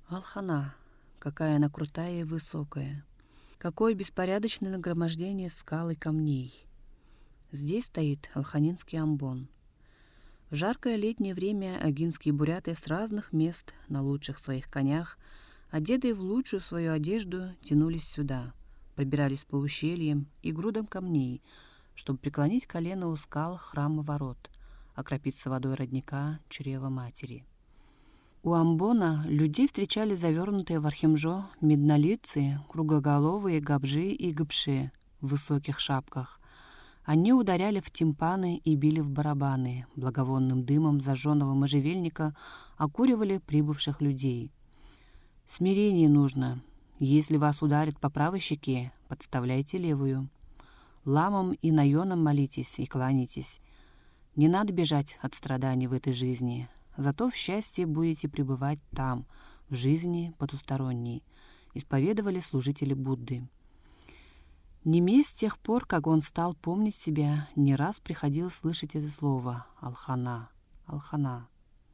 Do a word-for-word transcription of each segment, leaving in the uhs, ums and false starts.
Алхана, какая она крутая и высокая! Какое беспорядочное нагромождение скал и камней! Здесь стоит Алханинский амбон. В жаркое летнее время агинские буряты с разных мест на лучших своих конях, одетые в лучшую свою одежду, тянулись сюда, пробирались по ущельям и грудам камней, чтобы преклонить колено у скал храма ворот, окропиться водой родника чрева матери. У амбона людей встречали завернутые в архимжо меднолицые, кругоголовые габжи и габши в высоких шапках. Они ударяли в тимпаны и били в барабаны, благовонным дымом зажженного можжевельника окуривали прибывших людей. Смирение нужно. Если вас ударят по правой щеке, подставляйте левую. Ламам и наёнам молитесь и кланяйтесь. Не надо бежать от страданий в этой жизни. Зато в счастье будете пребывать там, в жизни потусторонней, исповедовали служители Будды. Неме с тех пор, как он стал помнить себя, не раз приходилось слышать это слово «Алхана», «Алхана».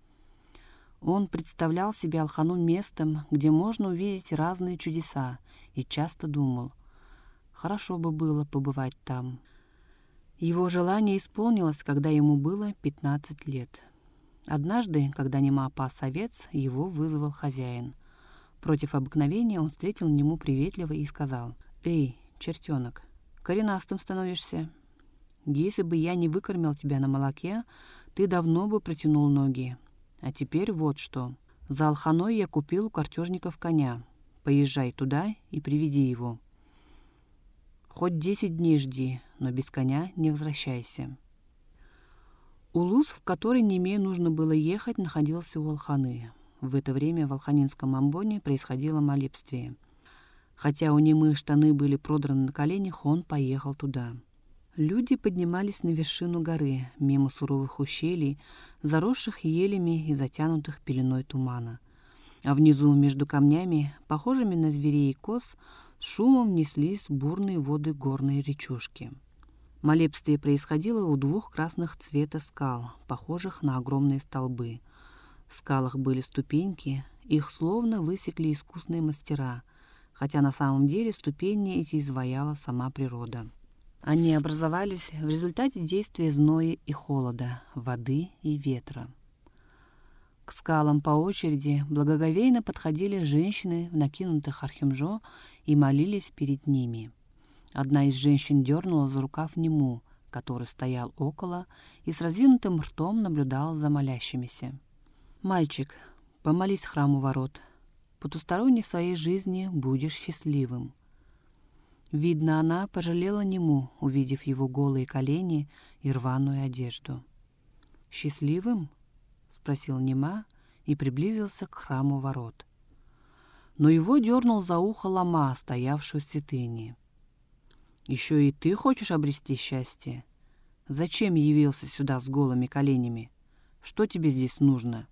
Он представлял себе Алхану местом, где можно увидеть разные чудеса, и часто думал, хорошо бы было побывать там. Его желание исполнилось, когда ему было пятнадцать лет. Однажды, когда Нема пас овец, его вызвал хозяин. Против обыкновения он встретил Нему приветливо и сказал: «Эй, чертенок, коренастым становишься. Если бы я не выкормил тебя на молоке, ты давно бы протянул ноги. А теперь вот что. За Алханой я купил у картежников коня. Поезжай туда и приведи его. Хоть десять дней жди, но без коня не возвращайся». Улус, в который Неме нужно было ехать, находился у Алханы. В это время в Алханинском амбоне происходило молебствие. Хотя у Немы штаны были продраны на коленях, он поехал туда. Люди поднимались на вершину горы, мимо суровых ущелий, заросших елями и затянутых пеленой тумана. А внизу, между камнями, похожими на зверей и коз, с шумом неслись бурные воды горной речушки. Молебствие происходило у двух красных цвета скал, похожих на огромные столбы. В скалах были ступеньки, их словно высекли искусные мастера, хотя на самом деле ступени эти изваяла сама природа. Они образовались в результате действия зноя и холода, воды и ветра. К скалам по очереди благоговейно подходили женщины в накинутых архимжо и молились перед ними. Одна из женщин дернула за рукав Нему, который стоял около и с разинутым ртом наблюдал за молящимися. «Мальчик, помолись храму ворот. Потусторонней своей жизни будешь счастливым». Видно, она пожалела Нему, увидев его голые колени и рваную одежду. «Счастливым?» — спросил Нема и приблизился к храму ворот. Но его дернул за ухо лама, стоявшую в святыне. «Еще и ты хочешь обрести счастье? Зачем явился сюда с голыми коленями? Что тебе здесь нужно?»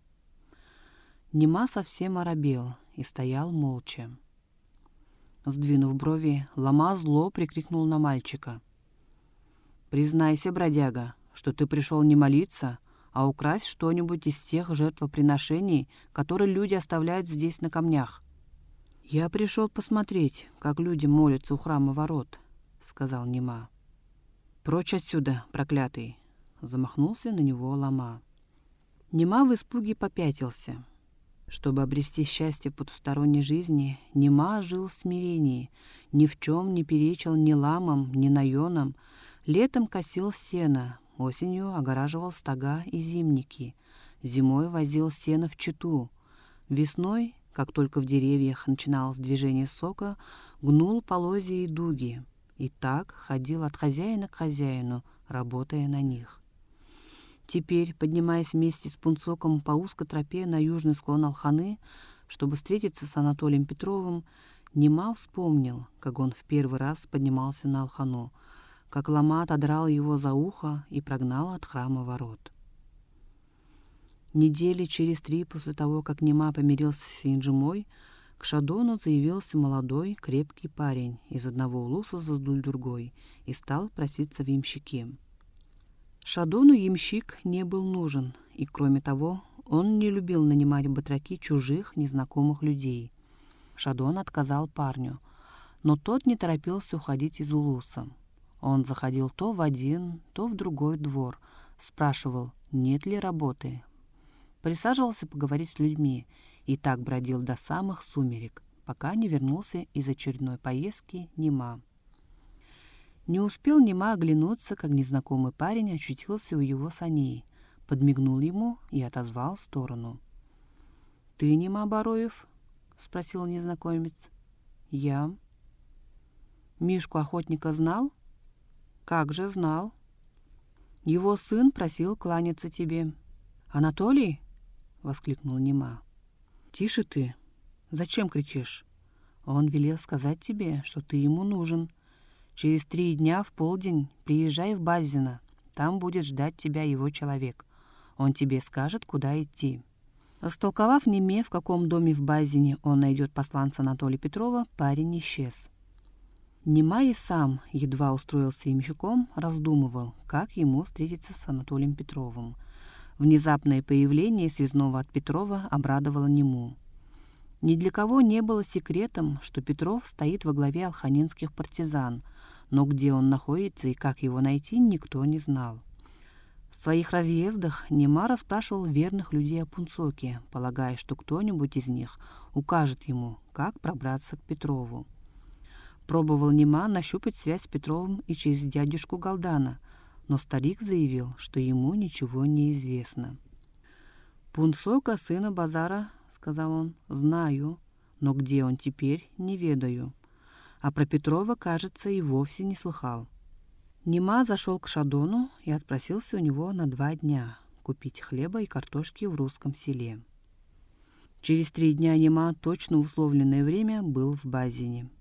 Нема совсем оробел и стоял молча. Сдвинув брови, лама зло прикрикнул на мальчика: «Признайся, бродяга, что ты пришел не молиться, а украсть что-нибудь из тех жертвоприношений, которые люди оставляют здесь на камнях». «Я пришел посмотреть, как люди молятся у храма ворот», — сказал Нема. «Прочь отсюда, проклятый!» — замахнулся на него лама. Нема в испуге попятился. Чтобы обрести счастье в потусторонней жизни, Нема жил в смирении, ни в чем не перечил ни ламам, ни наёнам, летом косил сено, осенью огораживал стога и зимники, зимой возил сено в чету, весной, как только в деревьях начиналось движение сока, гнул полозья и дуги, и так ходил от хозяина к хозяину, работая на них. Теперь, поднимаясь вместе с Пунцоком по узкой тропе на южный склон Алханы, чтобы встретиться с Анатолием Петровым, Нема вспомнил, как он в первый раз поднимался на Алхану, как лама отодрал его за ухо и прогнал от храма ворот. Недели через три после того, как Нема помирился с Инджимой, к Шадону заявился молодой, крепкий парень из одного улуса за другой и стал проситься в ямщики. Шадону ямщик не был нужен, и, кроме того, Он не любил нанимать в батраки чужих, незнакомых людей. Шадон отказал парню, но тот не торопился уходить из Улуса. Он заходил то в один, то в другой двор, спрашивал, нет ли работы. Присаживался поговорить с людьми и так бродил до самых сумерек, пока не вернулся из очередной поездки Нима. Не успел Нима оглянуться, как незнакомый парень очутился у его саней, подмигнул ему и отозвал в сторону. «Ты Нима Бароев?» — спросил незнакомец. «Я». «Мишку охотника знал?» «Как же знал?» «Его сын просил кланяться тебе». «Анатолий?» — воскликнул Нима. «Тише ты! Зачем кричишь? Он велел сказать тебе, что ты ему нужен. Через три дня в полдень приезжай в Бальзино. Там будет ждать тебя его человек. Он тебе скажет, куда идти». Растолковав Ниме, в каком доме в Бальзине он найдет посланца Анатолия Петрова, парень исчез. Нима и сам, едва устроился ямщиком, раздумывал, как ему встретиться с Анатолием Петровым. Внезапное появление связного от Петрова обрадовало Ниму. Ни для кого не было секретом, что Петров стоит во главе алханинских партизан, но где он находится и как его найти, никто не знал. В своих разъездах Нима расспрашивал верных людей о Пунцоке, полагая, что кто-нибудь из них укажет ему, как пробраться к Петрову. Пробовал Нима нащупать связь с Петровым и через дядюшку Галдана, но старик заявил, что ему ничего не известно. «Пунцока, сына Базара, — сказал он, — знаю, но где он теперь, не ведаю. А про Петрова, кажется, и вовсе не слыхал». Нима зашел к Шадону и отпросился у него на два дня купить хлеба и картошки в русском селе. Через три дня Нима точно в условленное время был в Бальзине.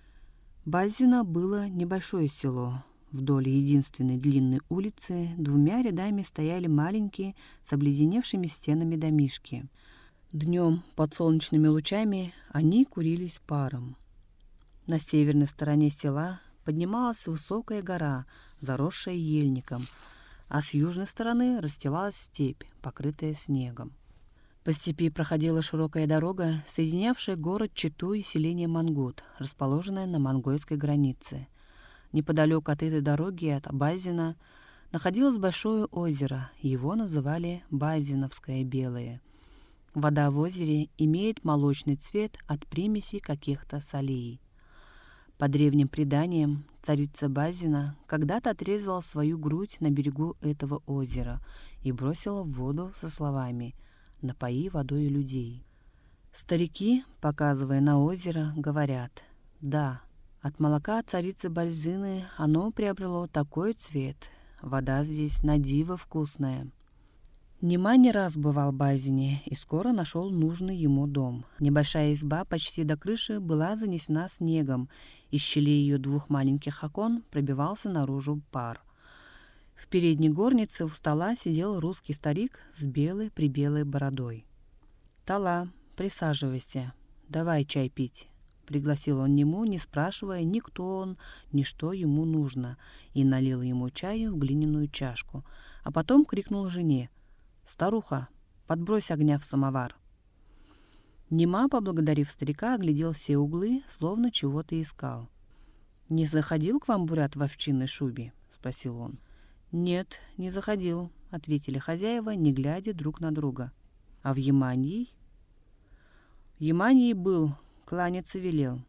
Бальзино было небольшое село. Вдоль единственной длинной улицы двумя рядами стояли маленькие с обледеневшими стенами домишки. Днем под солнечными лучами они курились паром. На северной стороне села поднималась высокая гора, заросшая ельником, а с южной стороны расстилалась степь, покрытая снегом. По степи проходила широкая дорога, соединявшая город Читу и селение Мангут, расположенное на монгольской границе. Неподалеку от этой дороги, от Бальзина, находилось большое озеро, его называли Бальзиновское Белое. Вода в озере имеет молочный цвет от примесей каких-то солей. По древним преданиям, царица Бальзина когда-то отрезала свою грудь на берегу этого озера и бросила в воду со словами «напои водой людей». Старики, показывая на озеро, говорят: «Да, от молока царицы Бальзины оно приобрело такой цвет, вода здесь на диво вкусная». Нима не раз бывал в Бальзине и скоро нашел нужный ему дом. Небольшая изба почти до крыши была занесена снегом, из щелей ее двух маленьких окон пробивался наружу пар. В передней горнице у стола сидел русский старик с белой-прибелой бородой. «Тала, присаживайся, давай чай пить», — пригласил он Ниму, не спрашивая ни кто он, ни что ему нужно, и налил ему чаю в глиняную чашку, а потом крикнул жене: «Старуха, подбрось огня в самовар». Нима, поблагодарив старика, оглядел все углы, словно чего-то искал. «Не заходил к вам бурят в овчинной шубе?» — спросил он. «Нет, не заходил», — ответили хозяева, не глядя друг на друга. «А в Ямании?» «В Ямании был, кланяться велел».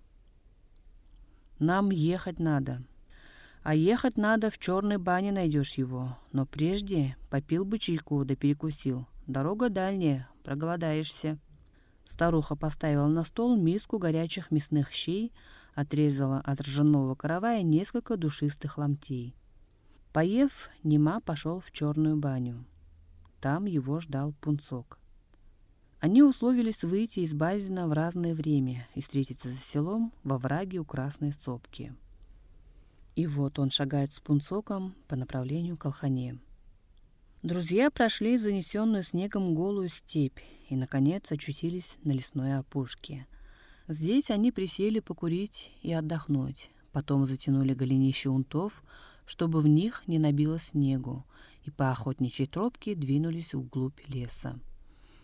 «Нам ехать надо». «А ехать надо, в черной бане найдешь его. Но прежде попил бы чайку да перекусил. Дорога дальняя, проголодаешься». Старуха поставила на стол миску горячих мясных щей, отрезала от ржаного каравая несколько душистых ломтей. Поев, Нима пошел в черную баню. Там его ждал Пунцок. Они условились выйти из Бальзина в разное время и встретиться за селом во враге у Красной Сопки. И вот он шагает с Пунцоком по направлению к Алхане. Друзья прошли занесенную снегом голую степь и, наконец, очутились на лесной опушке. Здесь они присели покурить и отдохнуть, потом затянули голенища унтов, чтобы в них не набило снегу, и по охотничьей тропке двинулись вглубь леса.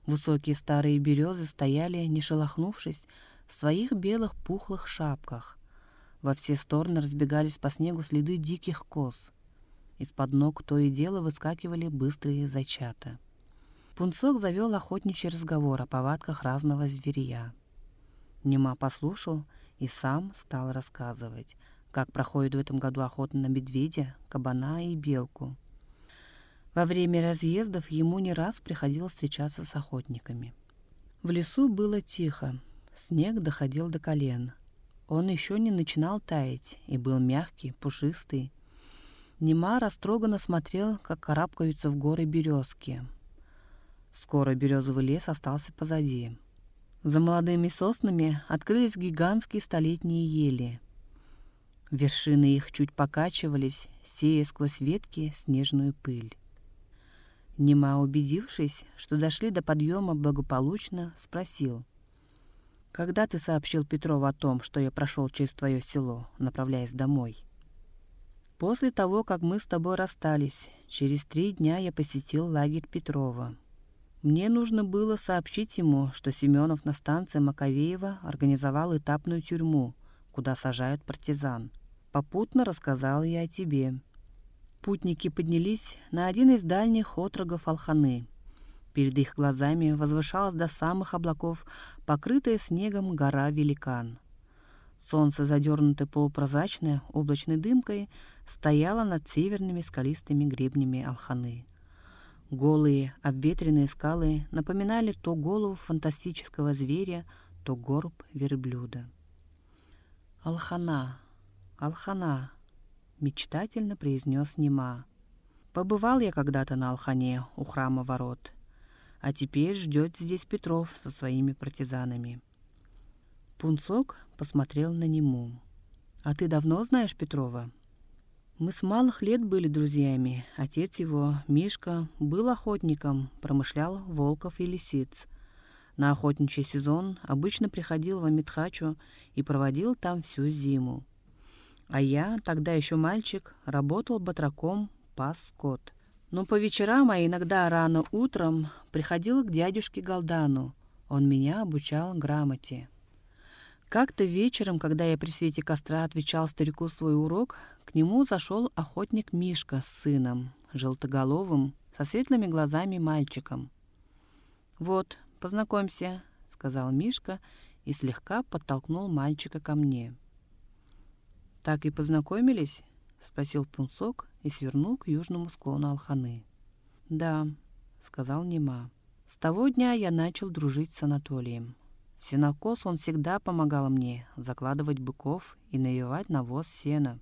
Высокие старые березы стояли, не шелохнувшись, в своих белых пухлых шапках. Во все стороны разбегались по снегу следы диких коз. Из-под ног то и дело выскакивали быстрые зайчата. Пунцок завел охотничий разговор о повадках разного зверья. Нема послушал и сам стал рассказывать, как проходит в этом году охота на медведя, кабана и белку. Во время разъездов ему не раз приходилось встречаться с охотниками. В лесу было тихо, снег доходил до колен. Он еще не начинал таять и был мягкий, пушистый. Нема растроганно смотрел, как карабкаются в горы березки. Скоро березовый лес остался позади. За молодыми соснами открылись гигантские столетние ели. Вершины их чуть покачивались, сея сквозь ветки снежную пыль. Нема, убедившись, что дошли до подъема благополучно, спросил: «Когда ты сообщил Петрову о том, что я прошел через твое село, направляясь домой?» «После того, как мы с тобой расстались, через три дня я посетил лагерь Петрова. Мне нужно было сообщить ему, что Семенов на станции Маковеева организовал этапную тюрьму, куда сажают партизан. Попутно рассказал я о тебе». Путники поднялись на один из дальних отрогов Алханы. Перед их глазами возвышалась до самых облаков покрытая снегом гора-великан. Солнце, задернутое полупрозрачной облачной дымкой, стояло над северными скалистыми гребнями Алханы. Голые, обветренные скалы напоминали то голову фантастического зверя, то горб верблюда. «Алхана, Алхана», — мечтательно произнес Нема. «Побывал я когда-то на Алхане у храма ворот, а теперь ждет здесь Петров со своими партизанами». Пунцок посмотрел на Нему. «А ты давно знаешь Петрова?» «Мы с малых лет были друзьями. Отец его, Мишка, был охотником, промышлял волков и лисиц. На охотничий сезон обычно приходил в Амитхачу и проводил там всю зиму. А я, тогда еще мальчик, работал батраком, пас скот. Но по вечерам, а иногда рано утром, приходил к дядюшке Галдану. Он меня обучал грамоте. Как-то вечером, когда я при свете костра отвечал старику свой урок, к нему зашел охотник Мишка с сыном, желтоголовым, со светлыми глазами мальчиком. «Вот, познакомься», — сказал Мишка и слегка подтолкнул мальчика ко мне. «Так и познакомились?» — спросил Пунцок и свернул к южному склону Алханы. «Да», — сказал Нема. «С того дня я начал дружить с Анатолием. В сенокос он всегда помогал мне закладывать быков и навивать навоз сена.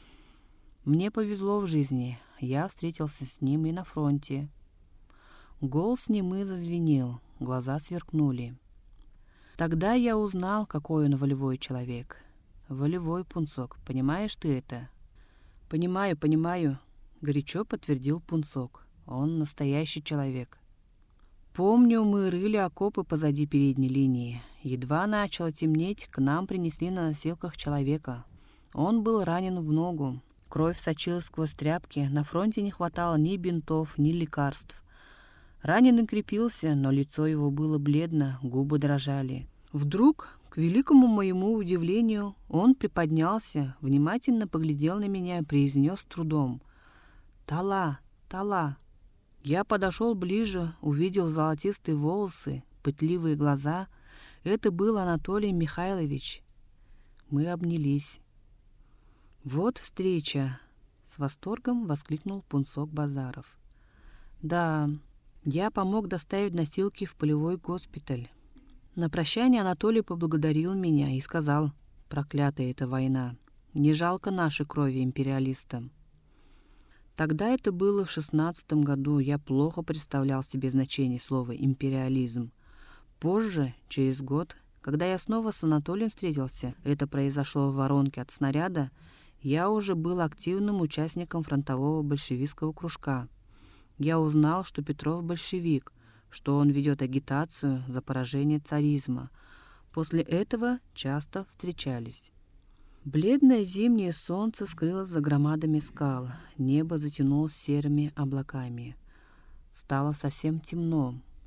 Мне повезло в жизни, я встретился с ним и на фронте». Голос Немы зазвенел, глаза сверкнули. «Тогда я узнал, какой он волевой человек. Волевой, Пунцок, понимаешь ты это?» «Понимаю, понимаю», — горячо подтвердил Пунцок. «Он настоящий человек». «Помню, мы рыли окопы позади передней линии. Едва начало темнеть, к нам принесли на носилках человека. Он был ранен в ногу. Кровь сочилась сквозь тряпки, на фронте не хватало ни бинтов, ни лекарств. Раненый крепился, но лицо его было бледно, губы дрожали. Вдруг, к великому моему удивлению, он приподнялся, внимательно поглядел на меня и произнес с трудом: «Тала, Тала». Я подошел ближе, увидел золотистые волосы, пытливые глаза. Это был Анатолий Михайлович. Мы обнялись. «Вот встреча!» — с восторгом воскликнул Пунцок Базаров. «Да, я помог доставить носилки в полевой госпиталь. На прощание Анатолий поблагодарил меня и сказал: проклятая эта война, не жалко нашей крови империалистам». Тогда это было в шестнадцатом году, я плохо представлял себе значение слова «империализм». Позже, через год, когда я снова с Анатолием встретился, это произошло в воронке от снаряда, я уже был активным участником фронтового большевистского кружка. Я узнал, что Петров большевик, что он ведет агитацию за поражение царизма. После этого часто встречались. Бледное зимнее солнце скрылось за громадами скал, небо затянулось серыми облаками. Стало совсем темно,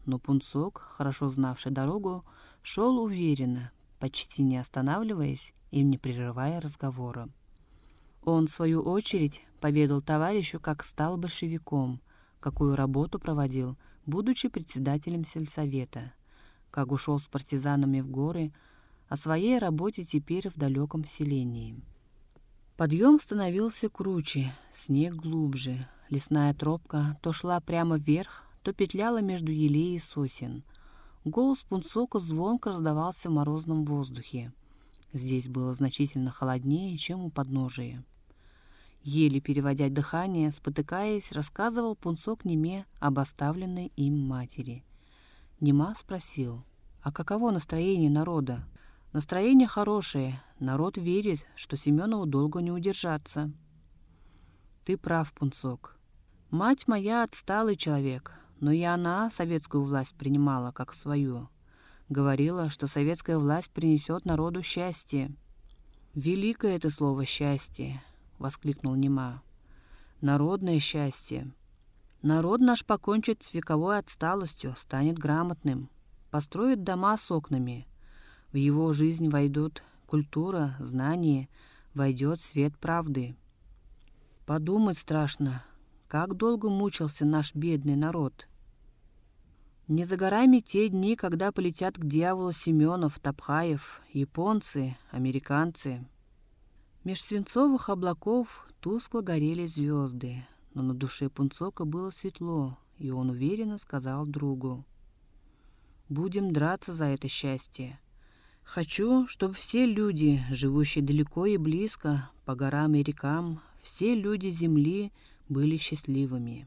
но Пунцок, хорошо знавший дорогу, шел уверенно, почти не останавливаясь и не прерывая разговора. Он, в свою очередь, поведал товарищу, как стал большевиком, какую работу проводил, будучи председателем сельсовета, как ушел с партизанами в горы, о своей работе теперь в далеком селении. Подъем становился круче, снег глубже, лесная тропка то шла прямо вверх, то петляла между елей и сосен. Голос Пунцока звонко раздавался в морозном воздухе. Здесь было значительно холоднее, чем у подножия. Еле переводя дыхание, спотыкаясь, рассказывал Пунцок Неме об оставленной им матери. Нема спросил: «А каково настроение народа?» «Настроение хорошее. Народ верит, что Семенову долго не удержаться». «Ты прав, Пунцок. Мать моя отсталый человек, но и она советскую власть принимала как свою. Говорила, что советская власть принесет народу счастье». «Великое это слово «счастье», — воскликнул Нема. «Народное счастье. Народ наш покончит с вековой отсталостью, станет грамотным, построит дома с окнами. В его жизнь войдут культура, знание, войдет свет правды. Подумать страшно, как долго мучился наш бедный народ. Не за горами те дни, когда полетят к дьяволу Семенов, Топхаев, японцы, американцы». Меж свинцовых облаков тускло горели звезды, но на душе Пунцока было светло, и он уверенно сказал другу: «Будем драться за это счастье. Хочу, чтобы все люди, живущие далеко и близко, по горам и рекам, все люди земли были счастливыми».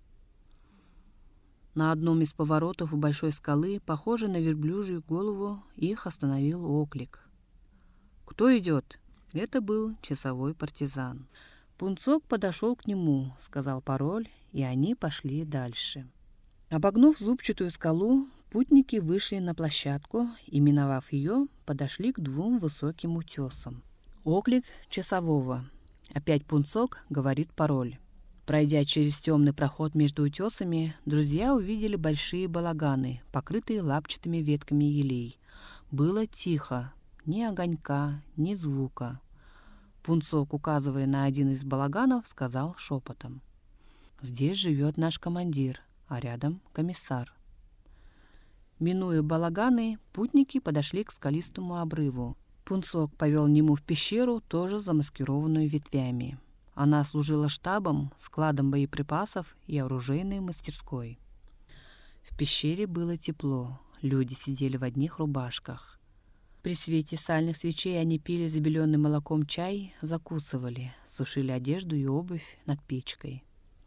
На одном из поворотов у большой скалы, похожей на верблюжью голову, их остановил оклик. «Кто идет?» Это был часовой партизан. Пунцок подошел к нему, сказал пароль, и они пошли дальше. Обогнув зубчатую скалу, путники вышли на площадку и, миновав ее, подошли к двум высоким утесам. Оклик часового. Опять Пунцок говорит пароль. Пройдя через темный проход между утесами, друзья увидели большие балаганы, покрытые лапчатыми ветками елей. Было тихо, ни огонька, ни звука. Пунцок, указывая на один из балаганов, сказал шепотом: «Здесь живет наш командир, а рядом комиссар». Минуя балаганы, путники подошли к скалистому обрыву. Пунцок повел Нему в пещеру, тоже замаскированную ветвями. Она служила штабом, складом боеприпасов и оружейной мастерской. В пещере было тепло, люди сидели в одних рубашках. При свете сальных свечей они пили забеленным молоком чай, закусывали, сушили одежду и обувь над печкой.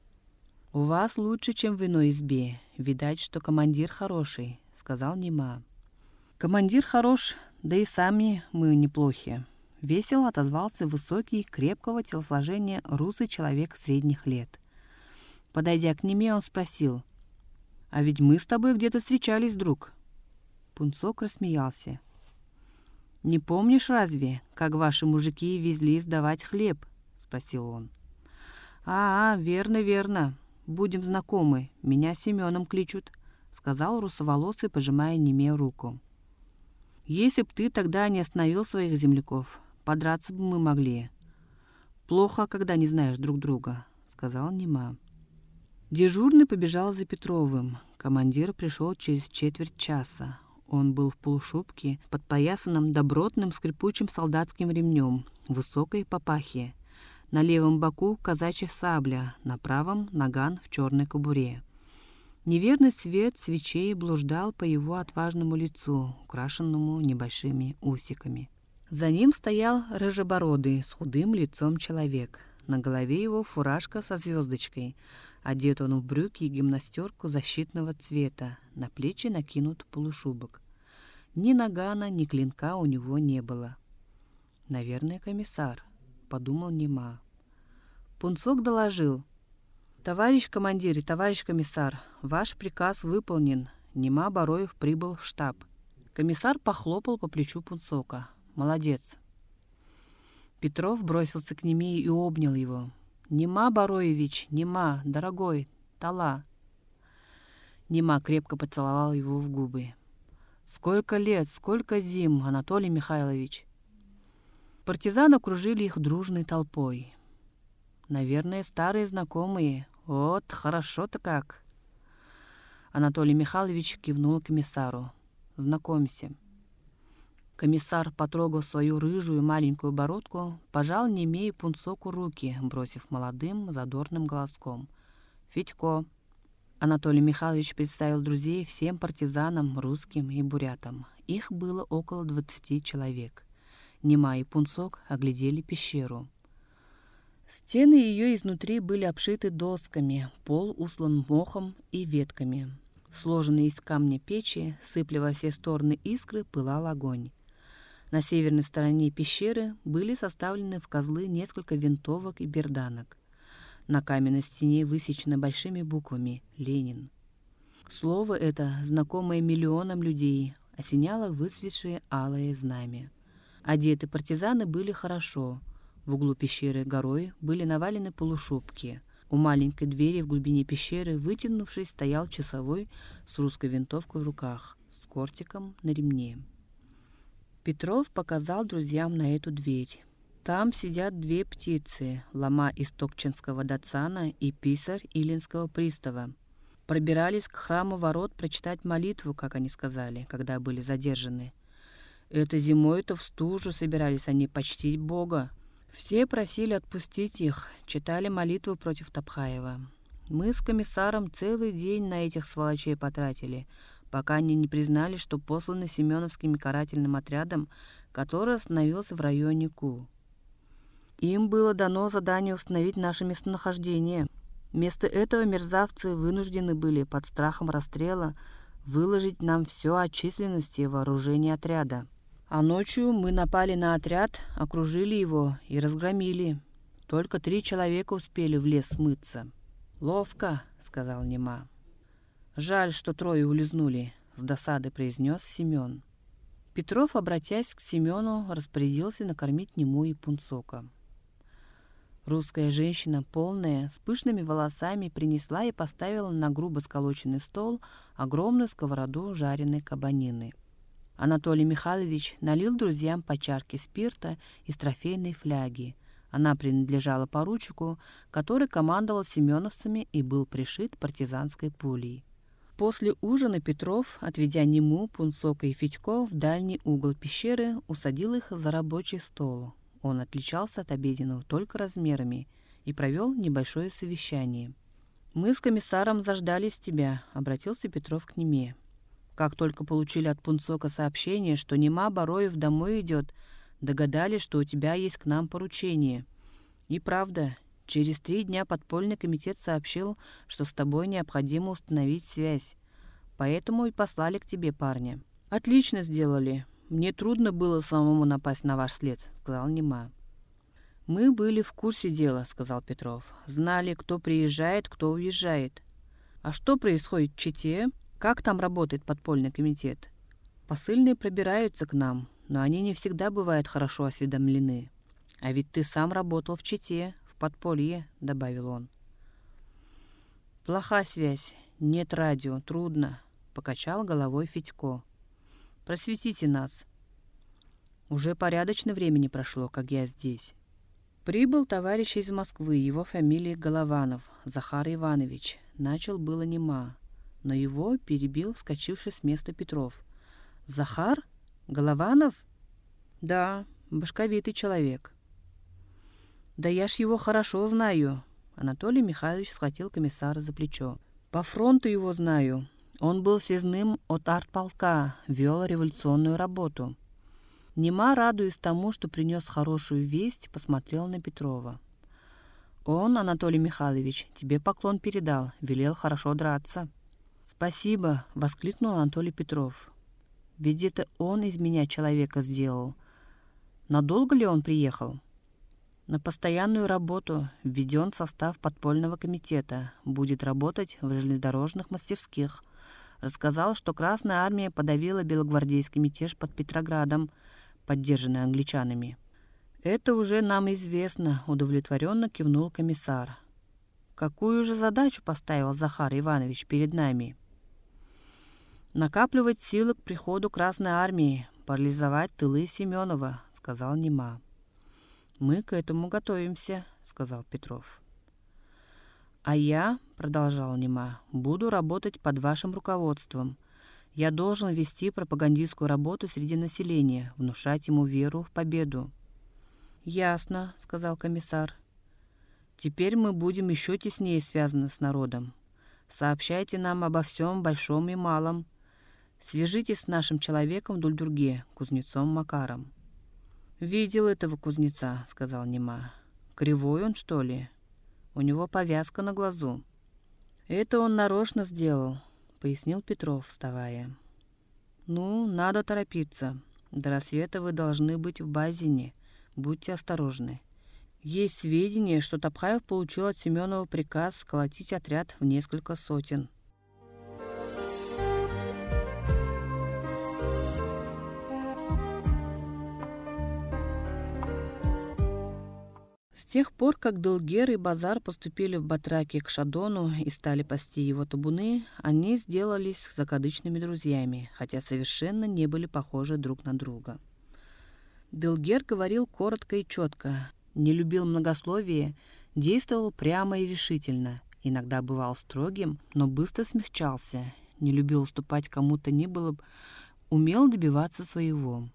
«У вас лучше, чем в иной избе. Видать, что командир хороший», — сказал Нема. «Командир хорош, да и сами мы неплохи», — весело отозвался высокий, крепкого телосложения русый человек средних лет. Подойдя к Неме, он спросил: «А ведь мы с тобой где-то встречались, друг». Пунцок рассмеялся. «Не помнишь разве, как ваши мужики везли сдавать хлеб?» — спросил он. «А, верно, верно. Будем знакомы. Меня Семеном кличут», — сказал русоволосый, пожимая Неме руку. «Если б ты тогда не остановил своих земляков, подраться бы мы могли». «Плохо, когда не знаешь друг друга», — сказал Нема. Дежурный побежал за Петровым. Командир пришел через четверть часа. Он был в полушубке, подпоясанном добротным скрипучим солдатским ремнем, в высокой папахе. На левом боку казачья сабля, на правом наган в черной кобуре. Неверный свет свечей блуждал по его отважному лицу, украшенному небольшими усиками. За ним стоял рыжебородый, с худым лицом человек. На голове его фуражка со звездочкой. Одет он в брюки и гимнастерку защитного цвета, на плечи накинут полушубок. Ни нагана, ни клинка у него не было. «Наверное, комиссар», — подумал Нема. Пунцок доложил: «Товарищ командир и товарищ комиссар, ваш приказ выполнен. Нема Бароев прибыл в штаб». Комиссар похлопал по плечу Пунцока. «Молодец». Петров бросился к Неме и обнял его. «Нема Бароевич, Нема, дорогой, Тала». Нема крепко поцеловал его в губы. «Сколько лет, сколько зим, Анатолий Михайлович!» Партизаны окружили их дружной толпой. «Наверное, старые знакомые. Вот, хорошо-то как!» Анатолий Михайлович кивнул комиссару. «Знакомься». Комиссар потрогал свою рыжую маленькую бородку, пожал Немее Пунцоку руки, бросив молодым задорным голоском: «Федько». Анатолий Михайлович представил друзей всем партизанам, русским и бурятам. Их было около двадцати человек. Нема и Пунцок оглядели пещеру. Стены ее изнутри были обшиты досками, пол услан мохом и ветками. Сложенные из камня печи, сыпля во все стороны искры, пылал огонь. На северной стороне пещеры были составлены в козлы несколько винтовок и берданок. На каменной стене высечено большими буквами «Ленин». Слово это, знакомое миллионам людей, осеняло выцветшее алое знамя. Одеты партизаны были хорошо. В углу пещеры горой были навалены полушубки. У маленькой двери в глубине пещеры, вытянувшись, стоял часовой с русской винтовкой в руках, с кортиком на ремне. Петров показал друзьям на эту дверь. Там сидят две птицы, лама из Токчинского дацана и писарь Илинского пристава. Пробирались к храму ворот прочитать молитву, как они сказали, когда были задержаны. Это зимой-то в стужу собирались они почтить Бога. Все просили отпустить их, читали молитву против Топхаева. Мы с комиссаром целый день на этих сволочей потратили, пока они не признали, что посланы Семеновским карательным отрядом, который остановился в районе Ку. Им было дано задание установить наше местонахождение. Вместо этого мерзавцы вынуждены были под страхом расстрела выложить нам все о численности и вооружении отряда. А ночью мы напали на отряд, окружили его и разгромили. Только три человека успели в лес смыться. «Ловко», — сказал Нема. «Жаль, что трое улизнули», — с досадой произнес Семен. Петров, обратясь к Семену, распорядился накормить Нему и Пунцока. Русская женщина, полная, с пышными волосами, принесла и поставила на грубо сколоченный стол огромную сковороду жареной кабанины. Анатолий Михайлович налил друзьям по чарке спирта из трофейной фляги. Она принадлежала поручику, который командовал семеновцами и был пришит партизанской пулей. После ужина Петров, отведя Нему, Пунцока и Федько в дальний угол пещеры, усадил их за рабочий стол. Он отличался от обеденного только размерами и провел небольшое совещание. «Мы с комиссаром заждались тебя», — обратился Петров к Неме. «Как только получили от Пунцока сообщение, что Нема Бароев домой идет, догадались, что у тебя есть к нам поручение. И правда, через три дня подпольный комитет сообщил, что с тобой необходимо установить связь. Поэтому и послали к тебе парня». «Отлично сделали. Мне трудно было самому напасть на ваш след», — сказал Нема. «Мы были в курсе дела», — сказал Петров. «Знали, кто приезжает, кто уезжает. А что происходит в Чите? Как там работает подпольный комитет? Посыльные пробираются к нам, но они не всегда бывают хорошо осведомлены. А ведь ты сам работал в Чите, в подполье», — добавил он. «Плоха связь, нет радио, трудно», — покачал головой Федько. «Просветите нас. Уже порядочно времени прошло, как я здесь». «Прибыл товарищ из Москвы, его фамилия Голованов, Захар Иванович», — начал было Нема, но его перебил вскочивший с места Петров. «Захар? Голованов?» «Да, башковитый человек». «Да я ж его хорошо знаю», — Анатолий Михайлович схватил комиссара за плечо. «По фронту его знаю. Он был связным от артполка, вел революционную работу». Нема, радуясь тому, что принес хорошую весть, посмотрел на Петрова. «Он, Анатолий Михайлович, тебе поклон передал, велел хорошо драться». «Спасибо», — воскликнул Анатолий Петров. «Ведь это он из меня человека сделал. Надолго ли он приехал?» «На постоянную работу, введен в состав подпольного комитета, будет работать в железнодорожных мастерских. Рассказал, что Красная Армия подавила белогвардейский мятеж под Петроградом, поддержанный англичанами». «Это уже нам известно», — удовлетворенно кивнул комиссар. «Какую же задачу поставил Захар Иванович перед нами?» «Накапливать силы к приходу Красной Армии, парализовать тылы Семенова», — сказал Нема. «Мы к этому готовимся», — сказал Петров. «А я, — продолжал Нема, — буду работать под вашим руководством. Я должен вести пропагандистскую работу среди населения, внушать ему веру в победу». «Ясно», — сказал комиссар. «Теперь мы будем еще теснее связаны с народом. Сообщайте нам обо всем большом и малом. Свяжитесь с нашим человеком в Дульдурге, кузнецом Макаром». «Видел этого кузнеца», — сказал Нема. «Кривой он, что ли? У него повязка на глазу». «Это он нарочно сделал», — пояснил Петров, вставая. «Ну, надо торопиться. До рассвета вы должны быть в Базине. Будьте осторожны. Есть сведения, что Топхаев получил от Семенова приказ сколотить отряд в несколько сотен». С тех пор, как Дылгер и Базар поступили в Батраки к Шадону и стали пасти его табуны, они сделались закадычными друзьями, хотя совершенно не были похожи друг на друга. Дылгер говорил коротко и четко, не любил многословия, действовал прямо и решительно, иногда бывал строгим, но быстро смягчался, не любил уступать кому-то ни было, умел добиваться своего.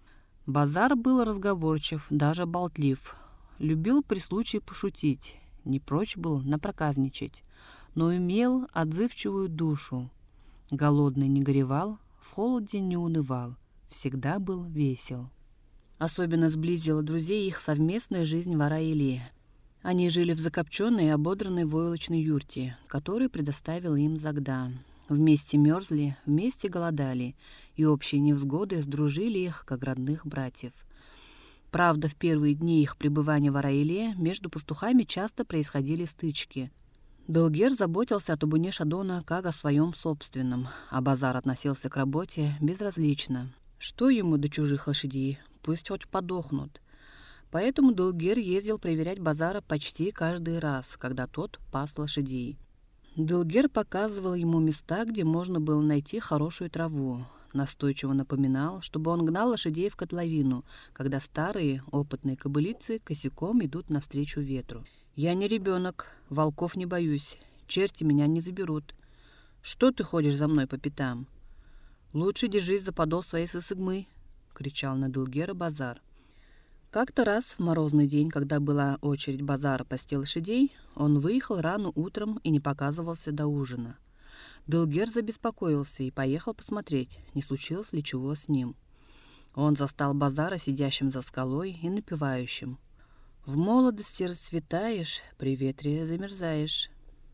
Базар был разговорчив, даже болтлив, любил при случае пошутить, не прочь был напроказничать, но имел отзывчивую душу. Голодный не горевал, в холоде не унывал, всегда был весел. Особенно сблизила друзей их совместная жизнь в Ара-Иле. Они жили в закопченной и ободранной войлочной юрте, которую предоставил им Загда. Вместе мерзли, вместе голодали, и общие невзгоды сдружили их, как родных братьев. Правда, в первые дни их пребывания в Ара-Иле между пастухами часто происходили стычки. Дылгер заботился о табуне Шадона как о своем собственном, а Базар относился к работе безразлично. Что ему до чужих лошадей? Пусть хоть подохнут. Поэтому Дылгер ездил проверять Базара почти каждый раз, когда тот пас лошадей. Дылгер показывал ему места, где можно было найти хорошую траву. Настойчиво напоминал, чтобы он гнал лошадей в котловину, когда старые, опытные кобылицы косяком идут навстречу ветру. «Я не ребенок, волков не боюсь, черти меня не заберут. Что ты ходишь за мной по пятам? Лучше держись за подол своей сысыгмы», — кричал на Дылгера Базар. Как-то раз в морозный день, когда была очередь Базара пасти лошадей, он выехал рано утром и не показывался до ужина. Дылгер забеспокоился и поехал посмотреть, не случилось ли чего с ним. Он застал Базара сидящим за скалой и напевающим: «В молодости расцветаешь, при ветре замерзаешь».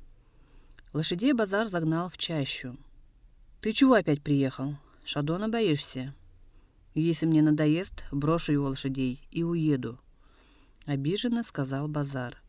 Лошадей Базар загнал в чащу. «Ты чего опять приехал? Шадона боишься? Если мне надоест, брошу его лошадей и уеду», — обиженно сказал Базар.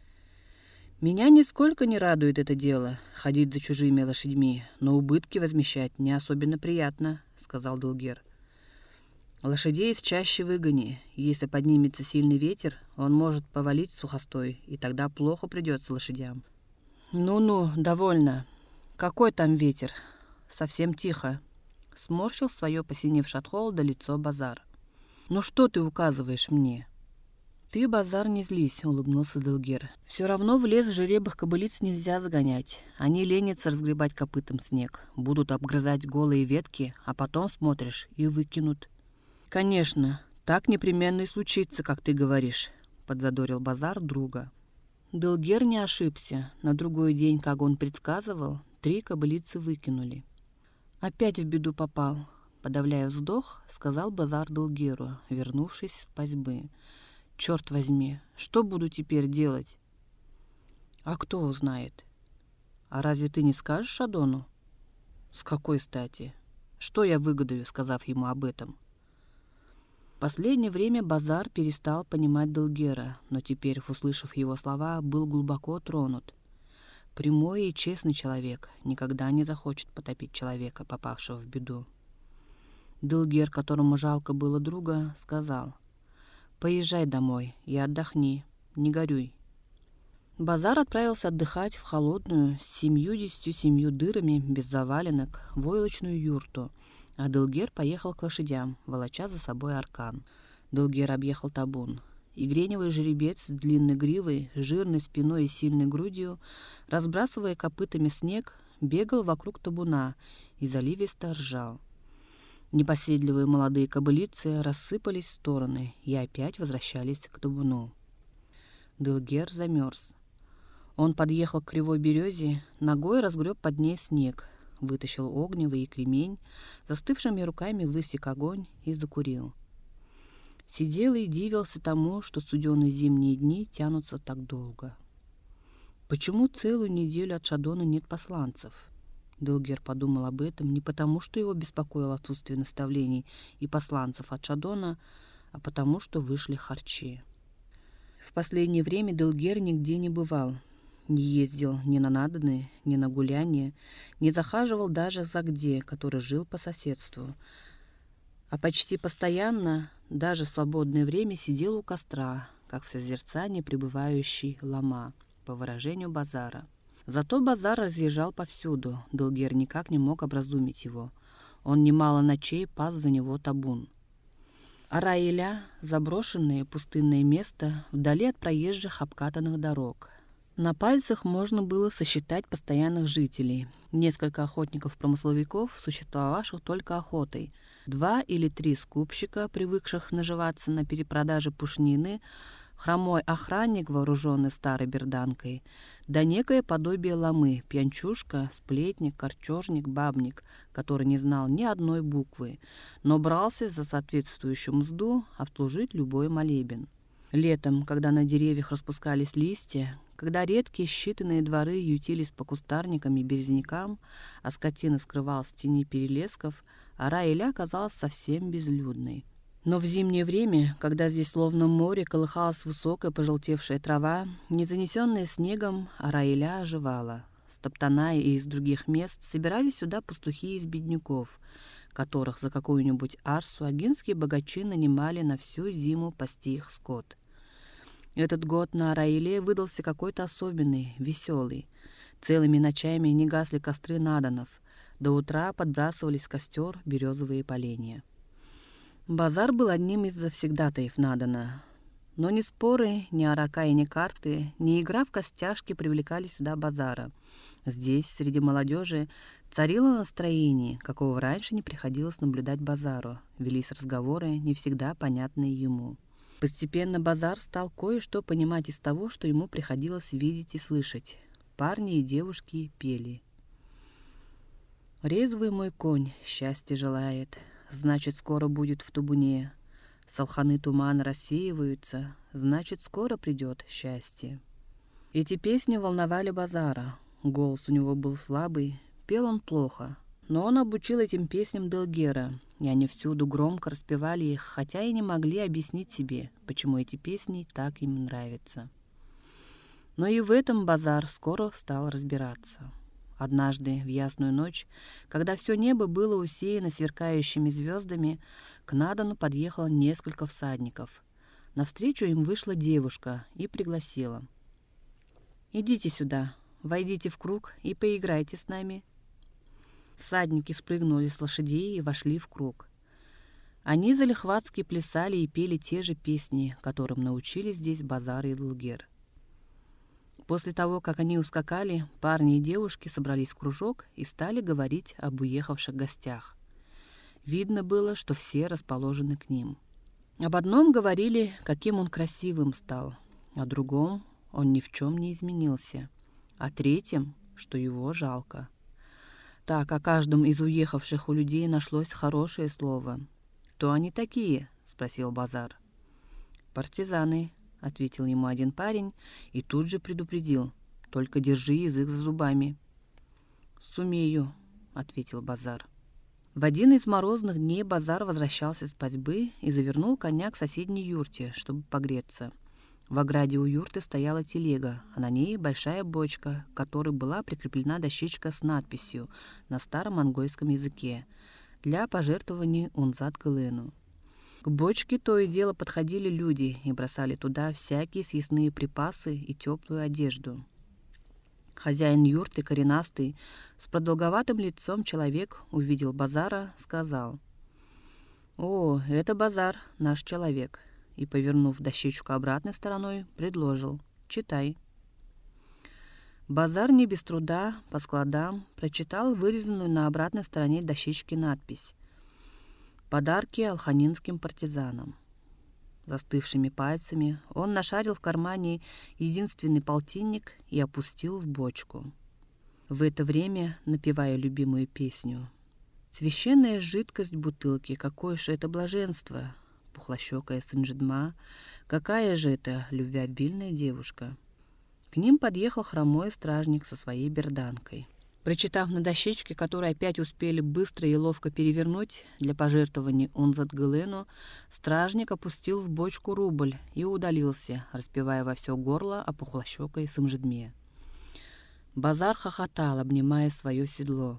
«Меня нисколько не радует это дело, ходить за чужими лошадьми, но убытки возмещать не особенно приятно», — сказал Дылгер. «Лошадей из чаще выгони. Если поднимется сильный ветер, он может повалить сухостой, и тогда плохо придется лошадям». «Ну-ну, довольно. Какой там ветер? Совсем тихо», — сморщил свое посиневшее от холода лицо Базар. «Ну что ты указываешь мне?» «Ты, Базар, не злись», — улыбнулся Дылгер. «Все равно в лес жеребых кобылиц нельзя загонять. Они ленятся разгребать копытом снег, будут обгрызать голые ветки, а потом, смотришь, и выкинут». «Конечно, так непременно и случится, как ты говоришь», — подзадорил Базар друга. Дылгер не ошибся. На другой день, как он предсказывал, три кобылицы выкинули. «Опять в беду попал», — подавляя вздох, сказал Базар Дылгеру, вернувшись с пасьбы. «Черт возьми, что буду теперь делать?» «А кто узнает?» «А разве ты не скажешь Шадону?» «С какой стати? Что я выгодаю, сказав ему об этом?» В последнее время Базар перестал понимать Дылгера, но теперь, услышав его слова, был глубоко тронут. Прямой и честный человек никогда не захочет потопить человека, попавшего в беду. Дылгер, которому жалко было друга, сказал: «Поезжай домой и отдохни, не горюй». Базар отправился отдыхать в холодную, с семьюдесятью семью дырами, без заваленок, войлочную юрту, а Делгер поехал к лошадям, волоча за собой аркан. Делгер объехал табун. И греневый жеребец с длинной гривой, жирной спиной и сильной грудью, разбрасывая копытами снег, бегал вокруг табуна и заливисто ржал. Непоседливые молодые кобылицы рассыпались в стороны и опять возвращались к табуну. Делгер замерз. Он подъехал к кривой березе, ногой разгреб под ней снег, вытащил огневый и кремень, застывшими руками высек огонь и закурил. Сидел и дивился тому, что студеные зимние дни тянутся так долго. Почему целую неделю от Шадона нет посланцев? Делгер подумал об этом не потому, что его беспокоило отсутствие наставлений и посланцев от Шадона, а потому, что вышли харчи. В последнее время Делгер нигде не бывал, не ездил ни на наданы, ни на гуляние, не захаживал даже за где, который жил по соседству, а почти постоянно, даже в свободное время, сидел у костра, как в созерцании пребывающий лама, по выражению Базара. Зато Базар разъезжал повсюду, Делгер никак не мог образумить его. Он немало ночей пас за него табун. Ара-Иля — заброшенное пустынное место вдали от проезжих обкатанных дорог. На пальцах можно было сосчитать постоянных жителей. Несколько охотников-промысловиков, существовавших только охотой. Два или три скупщика, привыкших наживаться на перепродаже пушнины, хромой охранник, вооруженный старой берданкой, да некое подобие ламы, пьянчушка, сплетник, корчежник, бабник, который не знал ни одной буквы, но брался за соответствующую мзду обслужить любой молебен. Летом, когда на деревьях распускались листья, когда редкие считанные дворы ютились по кустарникам и березнякам, а скотина скрывалась в тени перелесков, Ара-Иля казалась совсем безлюдной. Но в зимнее время, когда здесь словно море колыхалась высокая пожелтевшая трава, не занесенная снегом, Ара-Иля оживала. С Топтана и из других мест собирались сюда пастухи из бедняков, которых за какую-нибудь арсу агинские богачи нанимали на всю зиму пасти их скот. Этот год на Ара-Иле выдался какой-то особенный, веселый. Целыми ночами не гасли костры наданов. До утра подбрасывались в костер березовые поленья. Базар был одним из завсегдатаев Надана. Но ни споры, ни арака и ни карты, ни игра в костяшки привлекали сюда Базара. Здесь, среди молодежи, царило настроение, какого раньше не приходилось наблюдать Базару. Велись разговоры, не всегда понятные ему. Постепенно Базар стал кое-что понимать из того, что ему приходилось видеть и слышать. Парни и девушки пели. «Резвый мой конь счастье желает, значит, скоро будет в табуне. Салханы тумана рассеиваются, значит, скоро придет счастье». Эти песни волновали Базара. Голос у него был слабый, пел он плохо. Но он обучил этим песням Делгера, и они всюду громко распевали их, хотя и не могли объяснить себе, почему эти песни так им нравятся. Но и в этом Базар скоро стал разбираться. Однажды, в ясную ночь, когда все небо было усеяно сверкающими звездами, к Надану подъехало несколько всадников. Навстречу им вышла девушка и пригласила. «Идите сюда, войдите в круг и поиграйте с нами». Всадники спрыгнули с лошадей и вошли в круг. Они залихватски плясали и пели те же песни, которым научились здесь Базар и Делгер. После того, как они ускакали, парни и девушки собрались в кружок и стали говорить об уехавших гостях. Видно было, что все расположены к ним. Об одном говорили, каким он красивым стал, о другом он ни в чем не изменился, о третьем, что его жалко. Так о каждом из уехавших у людей нашлось хорошее слово. «Кто они такие?» — спросил Базар. «Партизаны», — ответил ему один парень и тут же предупредил. «Только держи язык за зубами». «Сумею», — ответил Базар. В один из морозных дней Базар возвращался с пасьбы и завернул коня к соседней юрте, чтобы погреться. В ограде у юрты стояла телега, а на ней большая бочка, к которой была прикреплена дощечка с надписью на старом монгольском языке «Для пожертвований Унзат Гылену». К бочке то и дело подходили люди и бросали туда всякие съестные припасы и теплую одежду. Хозяин юрты, коренастый, с продолговатым лицом человек, увидел Базара, сказал: «О, это Базар, наш человек», и, повернув дощечку обратной стороной, предложил: «Читай». Базар не без труда по складам прочитал вырезанную на обратной стороне дощечки надпись: «Подарки алханинским партизанам». Застывшими пальцами он нашарил в кармане единственный полтинник и опустил в бочку. В это время, напевая любимую песню: «Священная жидкость в бутылке, какое же это блаженство! Пухлощекая Сынжидма, какая же это любвеобильная девушка!» К ним подъехал хромой стражник со своей берданкой. Прочитав на дощечке, которую опять успели быстро и ловко перевернуть для пожертвований Унзат-Гылену, стражник опустил в бочку рубль и удалился, распевая во все горло о пухлощекой Сымжидме. Базар хохотал, обнимая свое седло.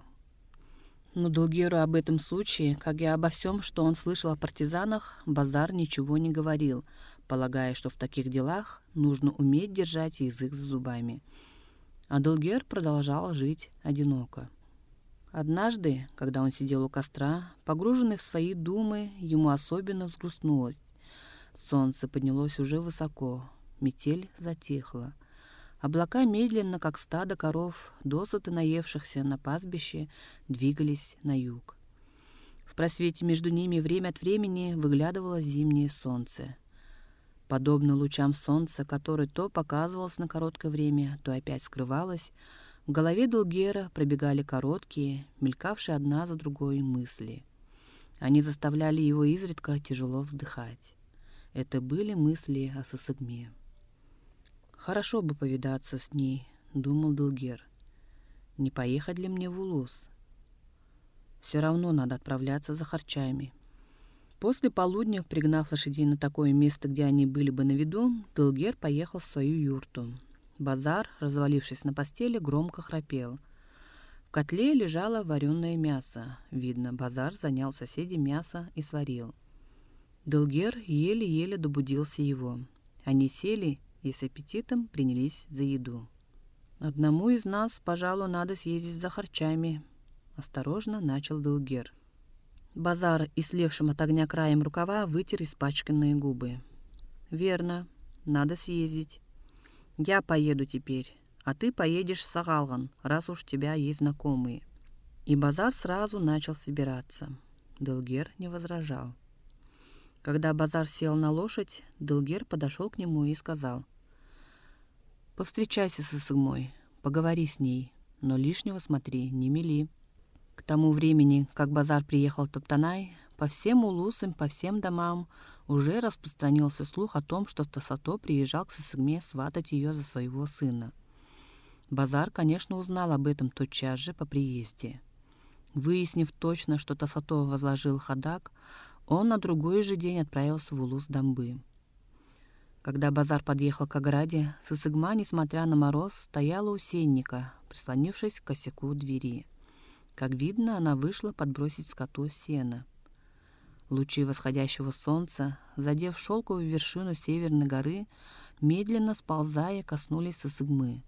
Но Дулгеру об этом случае, как и обо всем, что он слышал о партизанах, Базар ничего не говорил, полагая, что в таких делах нужно уметь держать язык за зубами. А Дулгер продолжал жить одиноко. Однажды, когда он сидел у костра, погруженный в свои думы, ему особенно взгрустнулось. Солнце поднялось уже высоко, метель затихла. Облака медленно, как стадо коров, досыта наевшихся на пастбище, двигались на юг. В просвете между ними время от времени выглядывало зимнее солнце. Подобно лучам солнца, который то показывалось на короткое время, то опять скрывалось, в голове Дулгера пробегали короткие, мелькавшие одна за другой мысли. Они заставляли его изредка тяжело вздыхать. Это были мысли о Сысыгме. «Хорошо бы повидаться с ней», — думал Дулгер. «Не поехать ли мне в Улус? Все равно надо отправляться за харчами». После полудня, пригнав лошадей на такое место, где они были бы на виду, Дулгер поехал в свою юрту. Базар, развалившись на постели, громко храпел. В котле лежало вареное мясо. Видно, Базар занял соседей мясо и сварил. Дулгер еле-еле добудился его. Они сели и с аппетитом принялись за еду. «Одному из нас, пожалуй, надо съездить за харчами», — осторожно начал Дулгер. Базар, и слевшим от огня краем рукава, вытер испачканные губы. «Верно, надо съездить. Я поеду теперь, а ты поедешь в Сагалган, раз уж у тебя есть знакомые». И Базар сразу начал собираться. Дулгер не возражал. Когда Базар сел на лошадь, Дулгер подошел к нему и сказал: «Повстречайся с Исыгмой, поговори с ней, но лишнего смотри, не мели». К тому времени, как Базар приехал в Топтанай, по всем улусам, по всем домам уже распространился слух о том, что Тасато приезжал к Сысыгме сватать ее за своего сына. Базар, конечно, узнал об этом тотчас же по приезде. Выяснив точно, что Тасато возложил ходак, он на другой же день отправился в Улус-Дамбы. Когда Базар подъехал к ограде, Сысыгма, несмотря на мороз, стояла у сенника, прислонившись к косяку двери. Как видно, она вышла подбросить скоту сена. Лучи восходящего солнца, задев шелковую вершину северной горы, медленно сползая, коснулись Сысыгмы.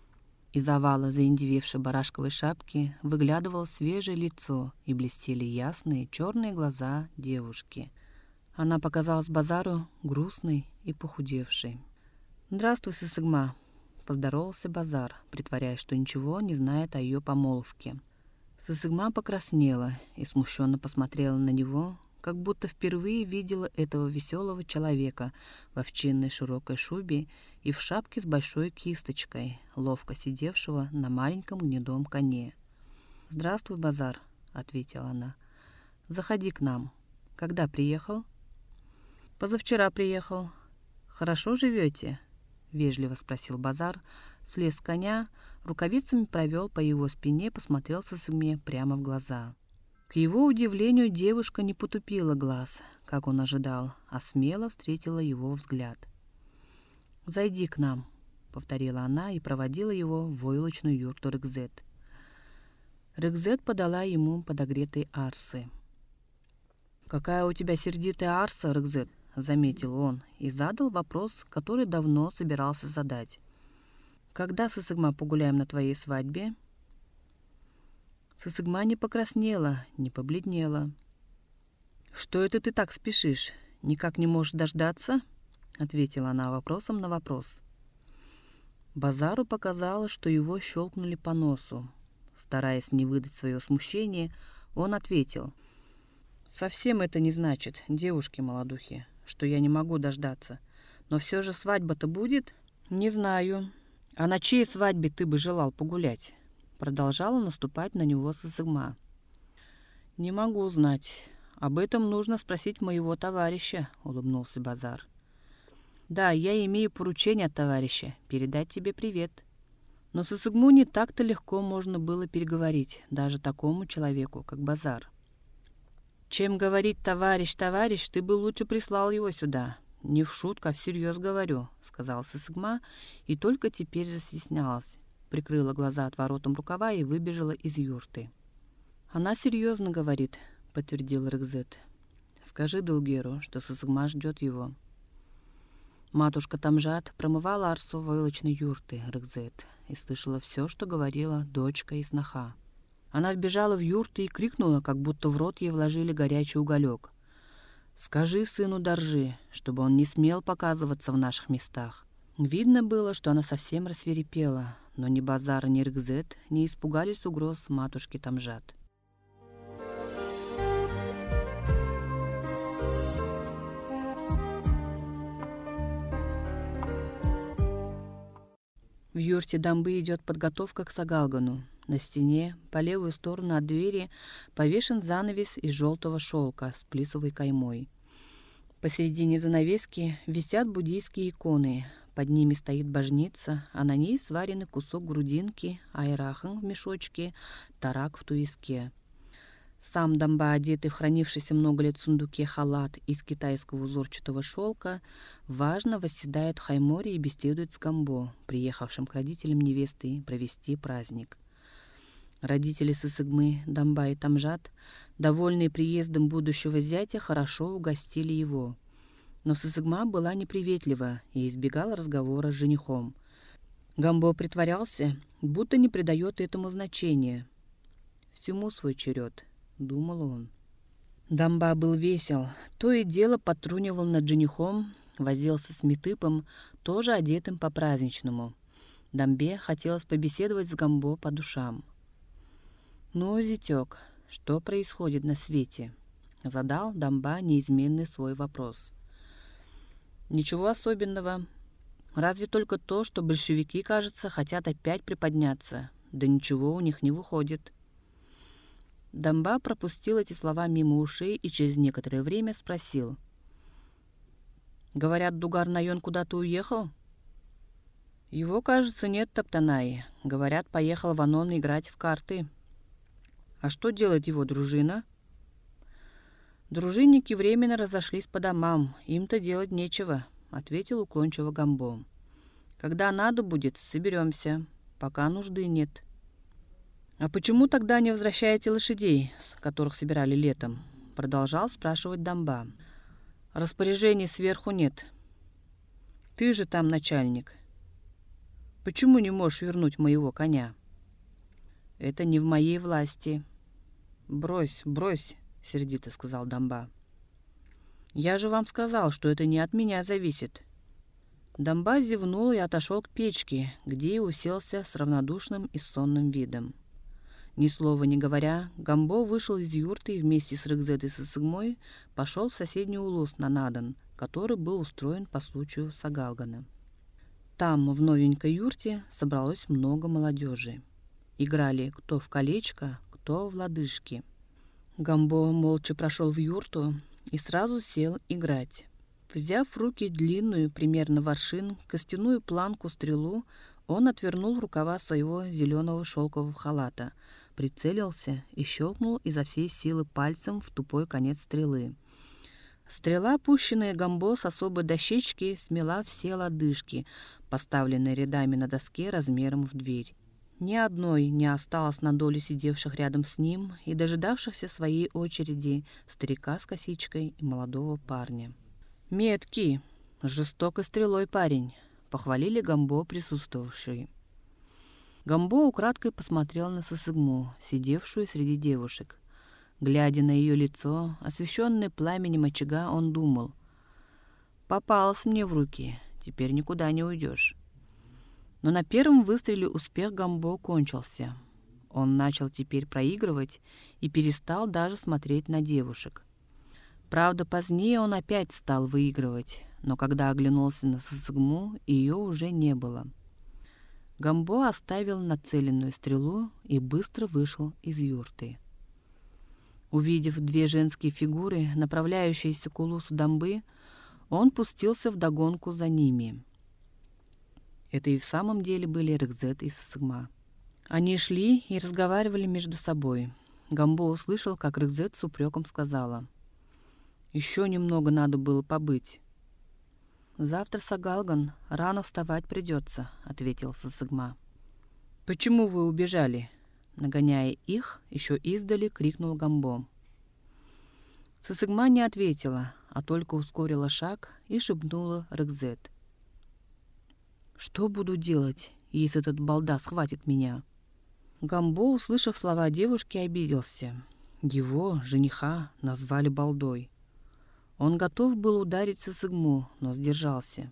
Из овала заиндевевшей барашковой шапки выглядывало свежее лицо и блестели ясные черные глаза девушки. Она показалась Базару грустной и похудевшей. «Здравствуй, Сысыгма», — поздоровался Базар, притворяясь, что ничего не знает о ее помолвке. Сысыгма покраснела и смущенно посмотрела на него, как будто впервые видела этого веселого человека в овчинной широкой шубе и в шапке с большой кисточкой, ловко сидевшего на маленьком гнедом коне. «Здравствуй, Базар», — ответила она. «Заходи к нам. Когда приехал?» «Позавчера приехал. Хорошо живете?» — вежливо спросил Базар, слез с коня, рукавицами провел по его спине, посмотрел Сысыгме прямо в глаза. К его удивлению, девушка не потупила глаз, как он ожидал, а смело встретила его взгляд. «Зайди к нам», — повторила она и проводила его в войлочную юрту Рыгзет. Рыгзет подала ему подогретой арсы. «Какая у тебя сердитая арса, Рыгзет», — заметил он и задал вопрос, который давно собирался задать. «Когда, Сысыгма, погуляем на твоей свадьбе?» Сысыгма не покраснела, не побледнела. «Что это ты так спешишь? Никак не можешь дождаться?» — ответила она вопросом на вопрос. Базару показалось, что его щелкнули по носу. Стараясь не выдать свое смущение, он ответил: «Совсем это не значит, девушки-молодухи, что я не могу дождаться. Но все же свадьба-то будет?» «Не знаю. А на чьей свадьбе ты бы желал погулять?» Продолжала наступать на него Сысыгма. «Не могу знать. Об этом нужно спросить моего товарища», — улыбнулся Базар. «Да, я имею поручение от товарища передать тебе привет». Но Сысыгму не так-то легко можно было переговорить даже такому человеку, как Базар. «Чем говорить товарищ, товарищ, ты бы лучше прислал его сюда. Не в шутку, а всерьез говорю», — сказал Сысыгма, и только теперь застеснялась, прикрыла глаза отворотом рукава и выбежала из юрты. «Она серьезно говорит», — подтвердил Рыгзет. «Скажи Дылгеру, что Сысыгма ждет его». Матушка Тамжат промывала арсу войлочной юрты Рыгзет и слышала все, что говорила дочка и сноха. Она вбежала в юрту и крикнула, как будто в рот ей вложили горячий уголек: «Скажи сыну Доржи, чтобы он не смел показываться в наших местах». Видно было, что она совсем рассвирепела, но ни Базар, ни Рыгзет не испугались угроз матушки Тамжат. В юрте Дамбы идет подготовка к Сагалгану. На стене, по левую сторону от двери, повешен занавес из желтого шелка с плисовой каймой. Посередине занавески висят буддийские иконы. Под ними стоит божница, а на ней сваренный кусок грудинки, айрахан в мешочке, тарак в туиске. Сам Дамба, одетый в хранившийся много лет в сундуке халат из китайского узорчатого шелка, важно восседает в хайморе и беседует с Гамбо, приехавшим к родителям невесты провести праздник. Родители Сысыгмы, Дамба и Тамжат, довольные приездом будущего зятя, хорошо угостили его. Но Сысыгма была неприветлива и избегала разговора с женихом. Гамбо притворялся, будто не придает этому значения. «Всему свой черед», — думал он. Дамба был весел, то и дело подтрунивал над женихом, возился с Метыпом, тоже одетым по-праздничному. Дамбе хотелось побеседовать с Гамбо по душам. «Ну, зятек, что происходит на свете?» — задал Дамба неизменный свой вопрос. «Ничего особенного. Разве только то, что большевики, кажется, хотят опять приподняться. Да ничего у них не выходит». Дамба пропустил эти слова мимо ушей и через некоторое время спросил: «Говорят, Дугар Найон куда-то уехал?» «Его, кажется, нет, Таптанаи. Говорят, поехал в Анон играть в карты». «А что делает его дружина?» «Дружинники временно разошлись по домам. Им-то делать нечего», — ответил уклончиво Гамбо. «Когда надо будет, соберемся. Пока нужды нет». «А почему тогда не возвращаете лошадей, которых собирали летом?» — продолжал спрашивать Дамба. «Распоряжений сверху нет. Ты же там начальник. Почему не можешь вернуть моего коня?» «Это не в моей власти». «Брось, брось», — сердито сказал Дамба. «Я же вам сказал, что это не от меня зависит». Дамба зевнул и отошел к печке, где и уселся с равнодушным и сонным видом. Ни слова не говоря, Гамбо вышел из юрты и вместе с Рыгзет и Сысыгмой пошел в соседний улус на Надан, который был устроен по случаю Сагалгана. Там, в новенькой юрте, собралось много молодежи. Играли кто в колечко, кто в лодыжки. Гамбо молча прошел в юрту и сразу сел играть. Взяв в руки длинную, примерно в аршин, костяную планку-стрелу, он отвернул рукава своего зеленого шелкового халата, прицелился и щелкнул изо всей силы пальцем в тупой конец стрелы. Стрела, пущенная Гамбо с особой дощечки, смела все лодыжки, поставленные рядами на доске размером в дверь. Ни одной не осталось на долю сидевших рядом с ним и дожидавшихся своей очереди старика с косичкой и молодого парня. «Меткий, с жестокой стрелой парень», — похвалили Гамбо присутствовавшие. Гамбо украдкой посмотрел на Сосыгму, сидевшую среди девушек. Глядя на ее лицо, освещенное пламенем очага, он думал: «Попалась мне в руки, теперь никуда не уйдешь». Но на первом выстреле успех Гамбо кончился. Он начал теперь проигрывать и перестал даже смотреть на девушек. Правда, позднее он опять стал выигрывать, но когда оглянулся на Сосыгму, ее уже не было. Гамбо оставил нацеленную стрелу и быстро вышел из юрты. Увидев две женские фигуры, направляющиеся к улусу Дамбы, он пустился вдогонку за ними. Это и в самом деле были Рыкзет и Сосыгма. Они шли и разговаривали между собой. Гамбо услышал, как Рыкзет с упреком сказала: «Еще немного надо было побыть». «Завтра, Сагалган, рано вставать придется», — ответил Сосыгма. «Почему вы убежали?» Нагоняя их, еще издали крикнул Гамбо. Сосыгма не ответила, а только ускорила шаг и шепнула Рыкзет: «Что буду делать, если этот балда схватит меня?» Гамбо, услышав слова девушки, обиделся. Его, жениха, назвали балдой. Он готов был ударить Сосыгму, но сдержался.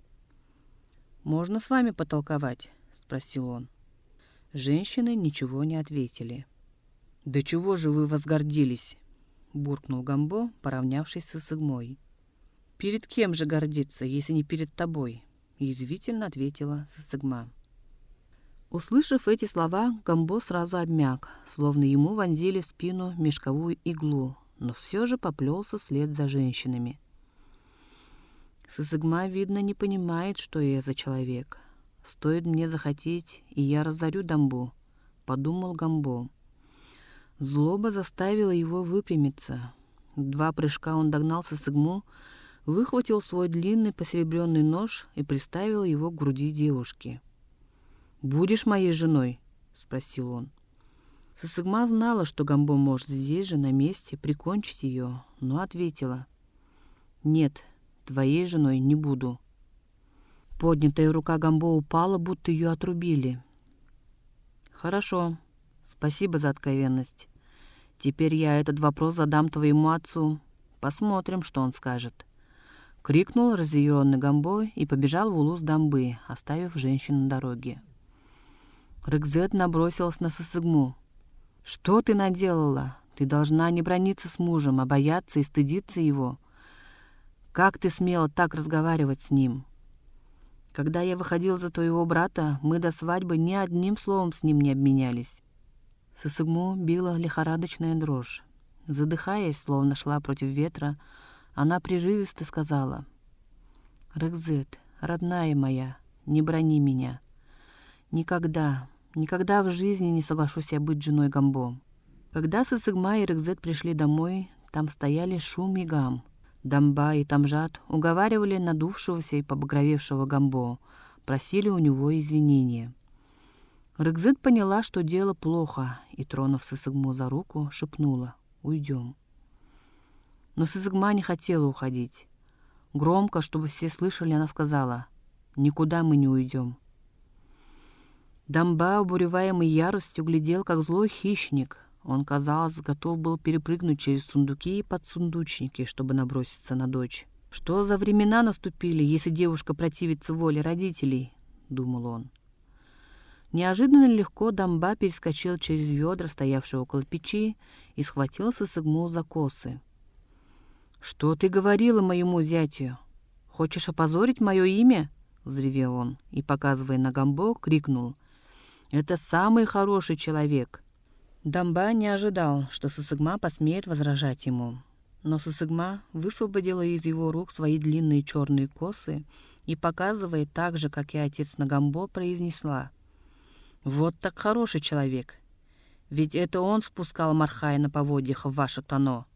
«Можно с вами потолковать?» — спросил он. Женщины ничего не ответили. «Да чего же вы возгордились?» — буркнул Гамбо, поравнявшись с Сосыгмой. «Перед кем же гордиться, если не перед тобой?» — язвительно ответила Сосыгма. Услышав эти слова, Гамбо сразу обмяк, словно ему вонзили в спину мешковую иглу, но все же поплелся вслед за женщинами. Сосыгма, видно, не понимает, что я за человек. «Стоит мне захотеть, и я разорю Дамбу», — подумал Гамбо. Злоба заставила его выпрямиться. В два прыжка он догнал Сосыгму, выхватил свой длинный посеребренный нож и приставил его к груди девушки. «Будешь моей женой?» — спросил он. Сосыгма знала, что Гамбо может здесь же, на месте, прикончить ее, но ответила: «Нет, твоей женой не буду». Поднятая рука Гамбо упала, будто ее отрубили. «Хорошо, спасибо за откровенность. Теперь я этот вопрос задам твоему отцу. Посмотрим, что он скажет». Крикнул разъяренный Гамбо и побежал в улус Дамбы, оставив женщин на дороге. Рыкзет набросилась на Сосыгму. «Что ты наделала? Ты должна не браниться с мужем, а бояться и стыдиться его. Как ты смела так разговаривать с ним? Когда я выходил за твоего брата, мы до свадьбы ни одним словом с ним не обменялись». Сосыгму била лихорадочная дрожь. Задыхаясь, словно шла против ветра, она прерывисто сказала: «Рыкзет, родная моя, не брани меня. Никогда, никогда в жизни не соглашусь я быть женой Гамбо». Когда Сосыгма и Рыкзет пришли домой, там стояли шум и гам. Дамба и Тамжат уговаривали надувшегося и побагровевшего Гамбо, просили у него извинения. Рыкзет поняла, что дело плохо, и, тронув Сосыгму за руку, шепнула: «Уйдем». Но Сосыгма не хотела уходить. Громко, чтобы все слышали, она сказала: «Никуда мы не уйдем». Дамба, обуреваемый яростью, глядел, как злой хищник. Он, казалось, готов был перепрыгнуть через сундуки и подсундучники, чтобы наброситься на дочь. «Что за времена наступили, если девушка противится воле родителей?» — думал он. Неожиданно легко Дамба перескочил через ведра, стоявшие около печи, и схватил Сосыгму за косы. «Что ты говорила моему зятю? Хочешь опозорить мое имя?» — взревел он и, показывая на Гамбо, крикнул: «Это самый хороший человек». Дамба не ожидал, что Сосыгма посмеет возражать ему. Но Сосыгма высвободила из его рук свои длинные черные косы и, показывая так же, как и отец на Гамбо, произнесла: «Вот так хороший человек! Ведь это он спускал Мархая на поводьях в ваше тоно».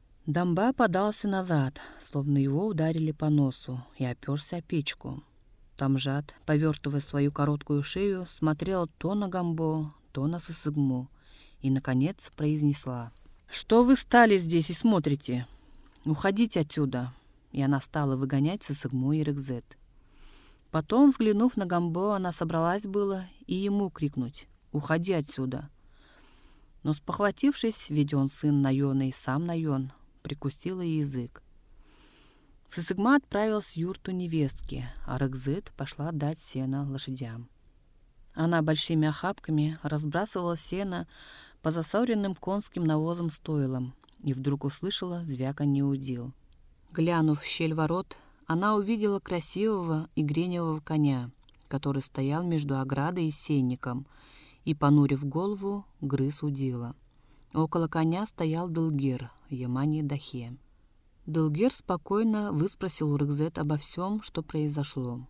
Дамба подался назад, словно его ударили по носу, и оперся о печку. Тамжат, повертывая свою короткую шею, смотрела то на Гамбо, то на Сысыгму и, наконец, произнесла: «Что вы стали здесь и смотрите? Уходите отсюда!» И она стала выгонять Сысыгму и Рыкзет. Потом, взглянув на Гамбо, она собралась было и ему крикнуть: «Уходи отсюда!» Но, спохватившись, ведь он сын Найона и сам Найон, прикусила язык. Сысыгма отправилась в юрту невестки, а Рыкзет пошла дать сено лошадям. Она большими охапками разбрасывала сено по засоренным конским навозом стойлам и вдруг услышала звяканье удил. Глянув в щель ворот, она увидела красивого и греневого коня, который стоял между оградой и сенником, и, понурив голову, грыз удила. Около коня стоял Дылгер в Ямане-Дахе. Дылгер спокойно выспросил у Рыкзет обо всем, что произошло.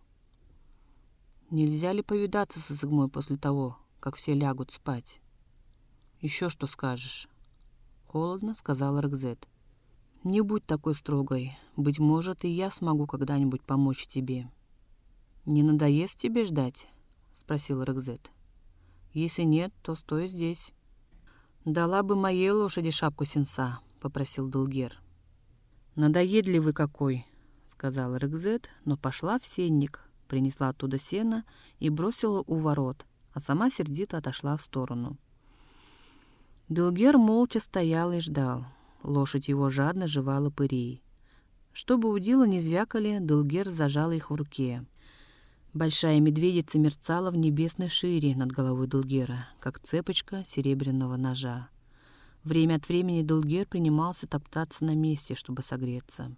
«Нельзя ли повидаться с Сысыгмой после того, как все лягут спать?» «Еще что скажешь?» Холодно сказала Рыкзет. «Не будь такой строгой. Быть может, и я смогу когда-нибудь помочь тебе». «Не надоест тебе ждать?» — спросила Рыкзет. «Если нет, то стой здесь». «Дала бы моей лошади шапку сенца», — попросил Дылгер. «Надоедливый какой», — сказала Рыкзет, но пошла в сенник, принесла оттуда сено и бросила у ворот, а сама сердито отошла в сторону. Дылгер молча стоял и ждал. Лошадь его жадно жевала пырей. Чтобы удила не звякали, Дылгер зажал их в руке. Большая медведица мерцала в небесной шире над головой Дылгера, как цепочка серебряного ножа. Время от времени Дылгер принимался топтаться на месте, чтобы согреться.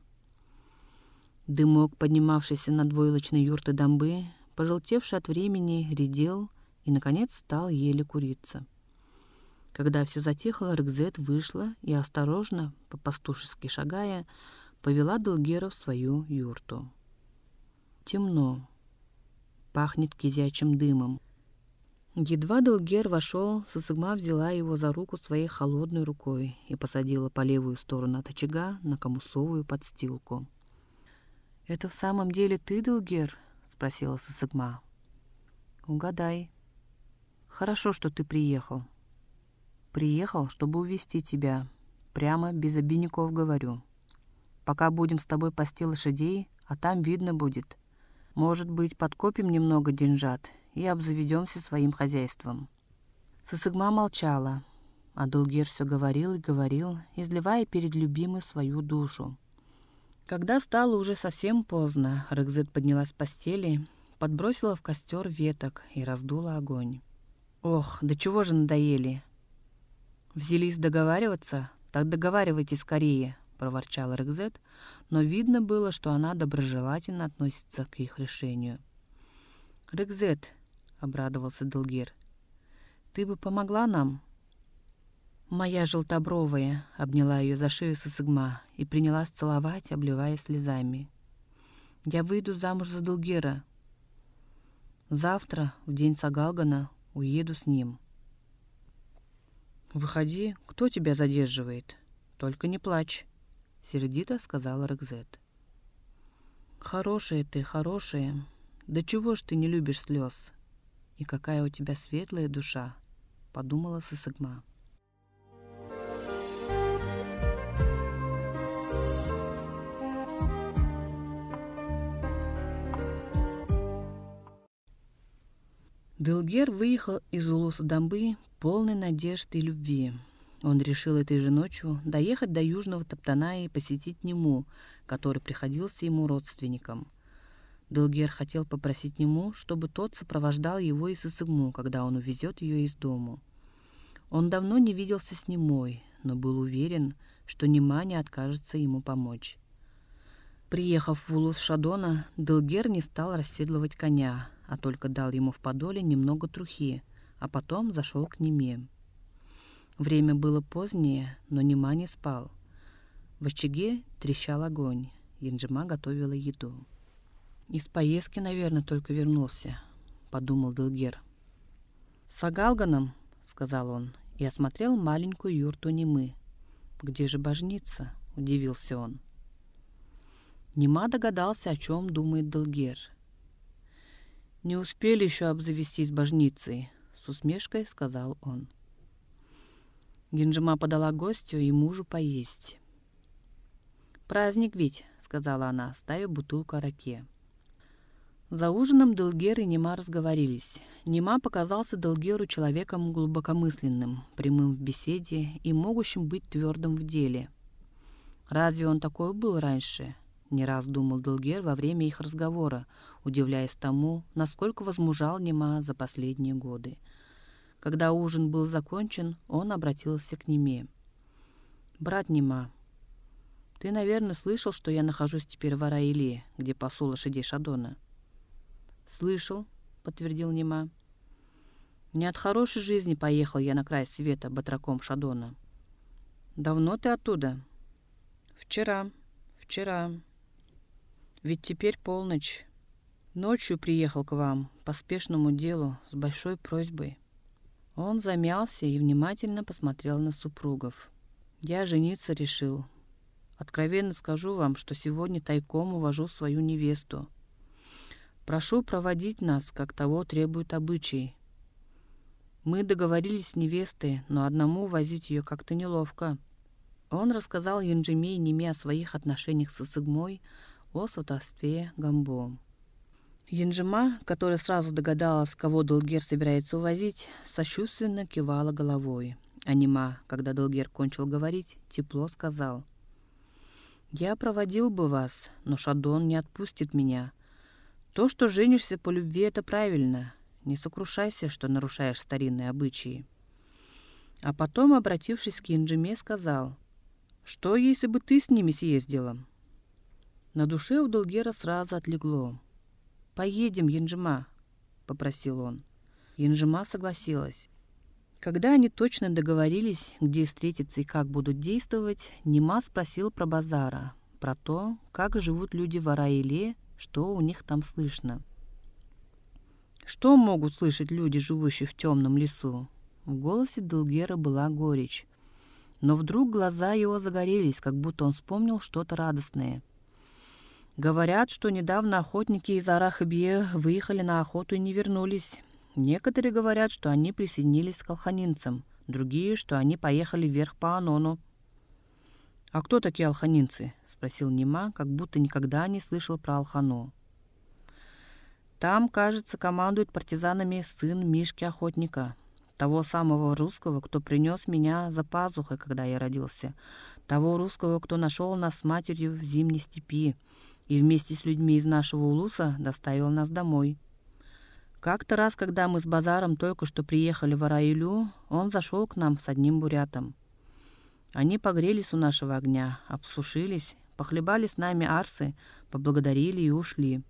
Дымок, поднимавшийся над войлочной юртой дамбы, пожелтевший от времени, редел и, наконец, стал еле куриться. Когда все затихло, Рыкзет вышла и, осторожно, по-пастушески шагая, повела Дылгера в свою юрту. Темно. Пахнет кизячим дымом. Едва Дылгер вошел, Сысыгма взяла его за руку своей холодной рукой и посадила по левую сторону от очага на камусовую подстилку. «Это в самом деле ты, Дылгер?» — спросила Сысыгма. «Угадай». «Хорошо, что ты приехал». «Приехал, чтобы увезти тебя. Прямо без обиняков говорю. Пока будем с тобой пасти лошадей, а там видно будет. Может быть, подкопим немного деньжат и обзаведемся своим хозяйством». Сысыгма молчала, а Дылгер все говорил и говорил, изливая перед любимой свою душу. Когда стало уже совсем поздно, Рыкзет поднялась с постели, подбросила в костер веток и раздула огонь. «Ох, да чего же надоели!» «Взялись договариваться? Так договаривайтесь скорее», — проворчала Рыкзет, но видно было, что она доброжелательно относится к их решению. «Рыкзет», — обрадовался Дылгер, — «ты бы помогла нам?» «Моя желтобровая», — обняла ее за шею Сысыгма и принялась целовать, обливая слезами. «Я выйду замуж за Дылгера. Завтра, в день Сагалгана, уеду с ним». «Выходи, кто тебя задерживает? Только не плачь», — сердито сказала Рыкзет. «Хорошая ты, хорошая. Да чего ж ты не любишь слез? И какая у тебя светлая душа», — подумала Сысыгма. Дылгер выехал из Улуса-Дамбы полной надежды и любви. Он решил этой же ночью доехать до Южного Топтаная и посетить Нему, который приходился ему родственником. Дылгер хотел попросить Нему, чтобы тот сопровождал его и Сысыгму, когда он увезет ее из дому. Он давно не виделся с Немой, но был уверен, что Нема не откажется ему помочь. Приехав в Улус-Шадона, Дылгер не стал расседлывать коня, а только дал ему в подоле немного трухи, а потом зашел к Неме. Время было позднее, но Нема не спал. В очаге трещал огонь, Янджима готовила еду. «Из поездки, наверное, только вернулся», — подумал Дылгер. «С Агалганом», — сказал он, и осмотрел маленькую юрту Немы. «Где же божница?» — удивился он. Нема догадался, о чем думает Дылгер. «Не успели еще обзавестись божницей», — с усмешкой сказал он. Генджима подала гостю и мужу поесть. «Праздник ведь», — сказала она, ставя бутылку араке. За ужином Дылгер и Нема разговорились. Нема показался Дылгеру человеком глубокомысленным, прямым в беседе и могущим быть твердым в деле. Разве он такой был раньше? Не раз думал Дылгер во время их разговора, удивляясь тому, насколько возмужал Нема за последние годы. Когда ужин был закончен, он обратился к Неме. «Брат Нема, ты, наверное, слышал, что я нахожусь теперь в Ара-Иле, где пасу лошадей Шадона?» «Слышал», — подтвердил Нема. «Не от хорошей жизни поехал я на край света батраком Шадона». «Давно ты оттуда?» «Вчера, вчера. Ведь теперь полночь. Ночью приехал к вам по спешному делу с большой просьбой». Он замялся и внимательно посмотрел на супругов. «Я жениться решил. Откровенно скажу вам, что сегодня тайком увожу свою невесту. Прошу проводить нас, как того требует обычай. Мы договорились с невестой, но одному возить ее как-то неловко». Он рассказал Янджиме и Неме о своих отношениях с Исыгмой, о сватовстве Гамбо. Янджима, которая сразу догадалась, кого Дылгер собирается увозить, сочувственно кивала головой. А Нема, когда Дылгер кончил говорить, тепло сказал: «Я проводил бы вас, но Шадон не отпустит меня. То, что женишься по любви, это правильно. Не сокрушайся, что нарушаешь старинные обычаи». А потом, обратившись к Янджиме, сказал: «Что, если бы ты с ними съездила?» На душе у Дылгера сразу отлегло. «Поедем, Янджима», — попросил он. Янджима согласилась. Когда они точно договорились, где встретиться и как будут действовать, Нема спросил про базара, про то, как живут люди в Ара-Иле, что у них там слышно. Что могут слышать люди, живущие в темном лесу? В голосе Дылгера была горечь. Но вдруг глаза его загорелись, как будто он вспомнил что-то радостное. Говорят, что недавно охотники из Ара-Хебье выехали на охоту и не вернулись. Некоторые говорят, что они присоединились к алханинцам, другие, что они поехали вверх по Анону. «А кто такие алханинцы?» — спросил Нема, как будто никогда не слышал про Алхану. «Там, кажется, командует партизанами сын Мишки-охотника, того самого русского, кто принес меня за пазухой, когда я родился, того русского, кто нашел нас с матерью в зимней степи и вместе с людьми из нашего улуса доставил нас домой. Как-то раз, когда мы с базаром только что приехали в Ара-Илю, он зашел к нам с одним бурятом. Они погрелись у нашего огня, обсушились, похлебали с нами арсы, поблагодарили и ушли.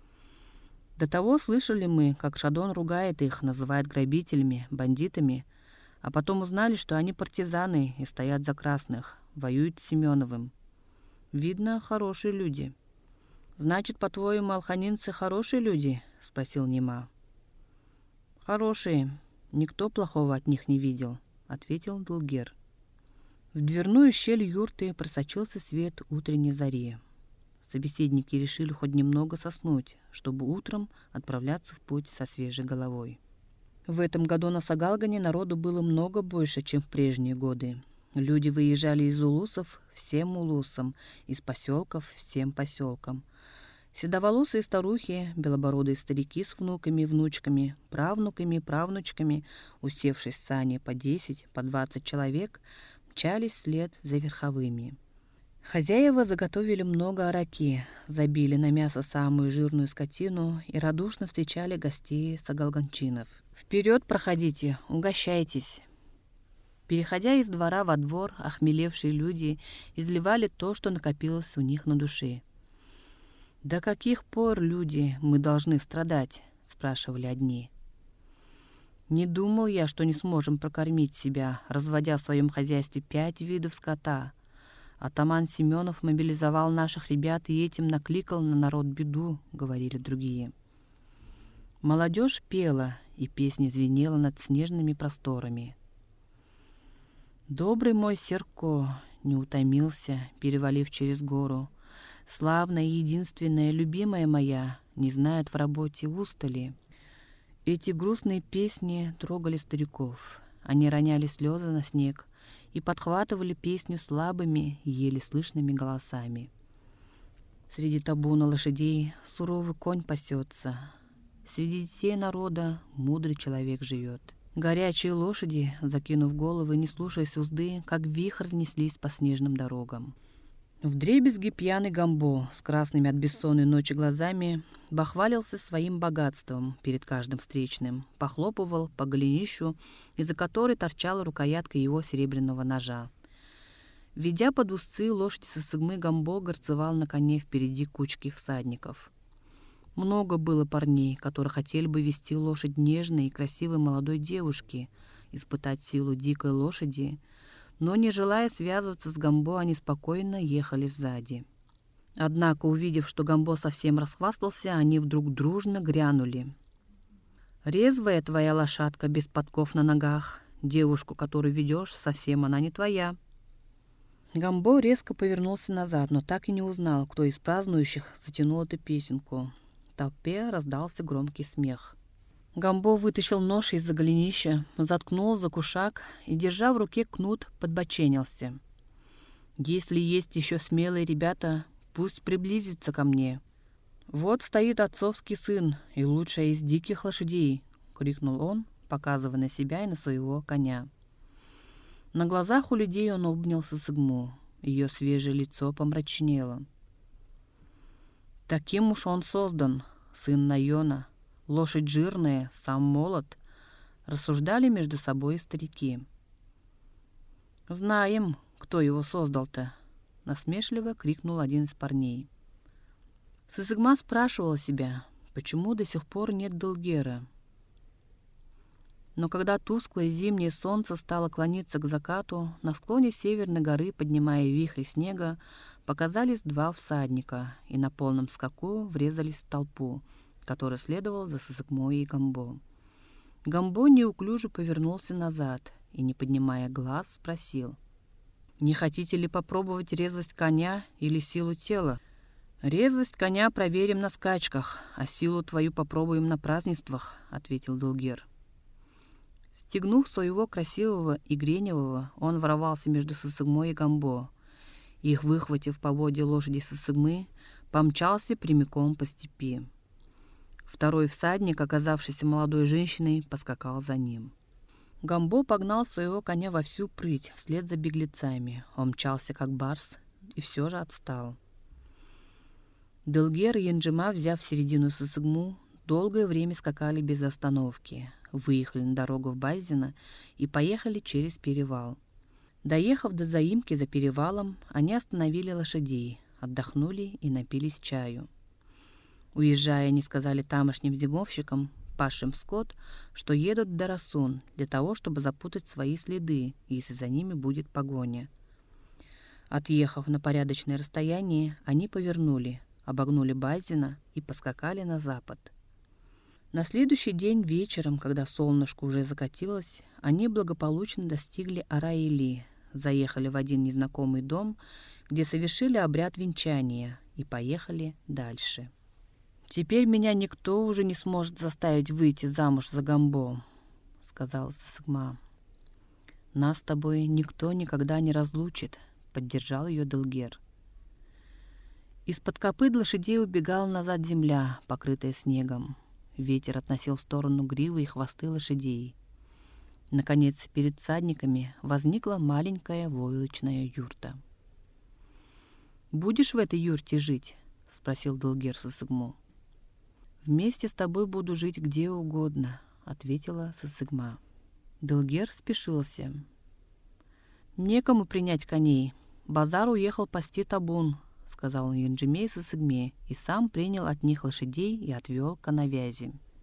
До того слышали мы, как Шадон ругает их, называет грабителями, бандитами, а потом узнали, что они партизаны и стоят за красных, воюют с Семеновым. Видно, хорошие люди». «Значит, по-твоему, алханинцы хорошие люди?» — спросил Нема. «Хорошие. Никто плохого от них не видел», — ответил Дылгер. В дверную щель юрты просочился свет утренней зари. Собеседники решили хоть немного соснуть, чтобы утром отправляться в путь со свежей головой. В этом году на Сагалгане народу было много больше, чем в прежние годы. Люди выезжали из улусов всем улусам, из поселков всем поселкам. Седоволосые старухи, белобородые старики с внуками и внучками, правнуками и правнучками, усевшись в сани по десять, по двадцать человек, мчались вслед за верховыми. Хозяева заготовили много араки, забили на мясо самую жирную скотину и радушно встречали гостей сагалганчинов. «Вперед проходите, угощайтесь!» Переходя из двора во двор, охмелевшие люди изливали то, что накопилось у них на душе. «До каких пор, люди, мы должны страдать?» — спрашивали одни. «Не думал я, что не сможем прокормить себя, разводя в своем хозяйстве пять видов скота. Атаман Семенов мобилизовал наших ребят и этим накликал на народ беду», — говорили другие. Молодежь пела, и песня звенела над снежными просторами. «Добрый мой Серко не утомился, перевалив через гору. Славная, единственная, любимая моя, не знает в работе устали. Эти грустные песни трогали стариков. Они роняли слезы на снег и подхватывали песню слабыми, еле слышными голосами. Среди табуна лошадей суровый конь пасется. Среди детей народа мудрый человек живет. Горячие лошади, закинув головы, не слушаясь узды, как вихрь неслись по снежным дорогам. Вдребезги пьяный Гамбо с красными от бессонной ночи глазами бахвалился своим богатством перед каждым встречным, похлопывал по голенищу, из-за которой торчала рукоятка его серебряного ножа. Ведя под узцы лошади Сысыгмы, Гамбо горцевал на коне впереди кучки всадников. Много было парней, которые хотели бы вести лошадь нежной и красивой молодой девушки, испытать силу дикой лошади, но, не желая связываться с Гамбо, они спокойно ехали сзади. Однако, увидев, что Гамбо совсем расхвастался, они вдруг дружно грянули. «Резвая твоя лошадка без подков на ногах. Девушку, которую ведешь, совсем она не твоя». Гамбо резко повернулся назад, но так и не узнал, кто из празднующих затянул эту песенку. В толпе раздался громкий смех. Гамбо вытащил нож из-за голенища, заткнул за кушак и, держа в руке кнут, подбоченился. «Если есть еще смелые ребята, пусть приблизятся ко мне. Вот стоит отцовский сын и лучшая из диких лошадей», — крикнул он, показывая на себя и на своего коня. На глазах у людей он обнял Сысыгму. Ее свежее лицо помрачнело. «Таким уж он создан, сын Найона. Лошадь жирная, сам молод», — рассуждали между собой старики. «Знаем, кто его создал-то», — насмешливо крикнул один из парней. Сысыгма спрашивала себя, почему до сих пор нет Дылгера. Но когда тусклое зимнее солнце стало клониться к закату, на склоне северной горы, поднимая вихрь снега, показались два всадника и на полном скаку врезались в толпу, который следовал за Сысыгмой и Гамбо. Гамбо неуклюже повернулся назад и, не поднимая глаз, спросил: «Не хотите ли попробовать резвость коня или силу тела?» «Резвость коня проверим на скачках, а силу твою попробуем на празднествах», — ответил Дылгер. Стегнув своего красивого и греневого, он ворвался между Сысыгмой и Гамбо. Их, выхватив поводья лошади Сысыгмы, помчался прямиком по степи. Второй всадник, оказавшийся молодой женщиной, поскакал за ним. Гамбо погнал своего коня во всю прыть вслед за беглецами. Он мчался, как барс, и все же отстал. Дылгер и Янджима, взяв середину Сысыгму, долгое время скакали без остановки, выехали на дорогу в Байзино и поехали через перевал. Доехав до заимки за перевалом, они остановили лошадей, отдохнули и напились чаю. Уезжая, они сказали тамошним зимовщикам, пасшим скот, что едут в Дарасун для того, чтобы запутать свои следы, если за ними будет погоня. Отъехав на порядочное расстояние, они повернули, обогнули Байзино и поскакали на запад. На следующий день вечером, когда солнышко уже закатилось, они благополучно достигли Ара-Или, заехали в один незнакомый дом, где совершили обряд венчания, и поехали дальше. «Теперь меня никто уже не сможет заставить выйти замуж за Гамбо», — сказала Сысыгма. «Нас с тобой никто никогда не разлучит», — поддержал ее Дылгер. Из-под копыт лошадей убегала назад земля, покрытая снегом. Ветер относил в сторону гривы и хвосты лошадей. Наконец, перед всадниками возникла маленькая войлочная юрта. «Будешь в этой юрте жить?» — спросил Дылгер Сысыгму. «Вместе с тобой буду жить где угодно», — ответила Сысыгма. Дылгер спешился. «Некому принять коней. Базар уехал пасти табун», — сказал он Янджиме и Сысыгме, и сам принял от них лошадей и отвел к навязи.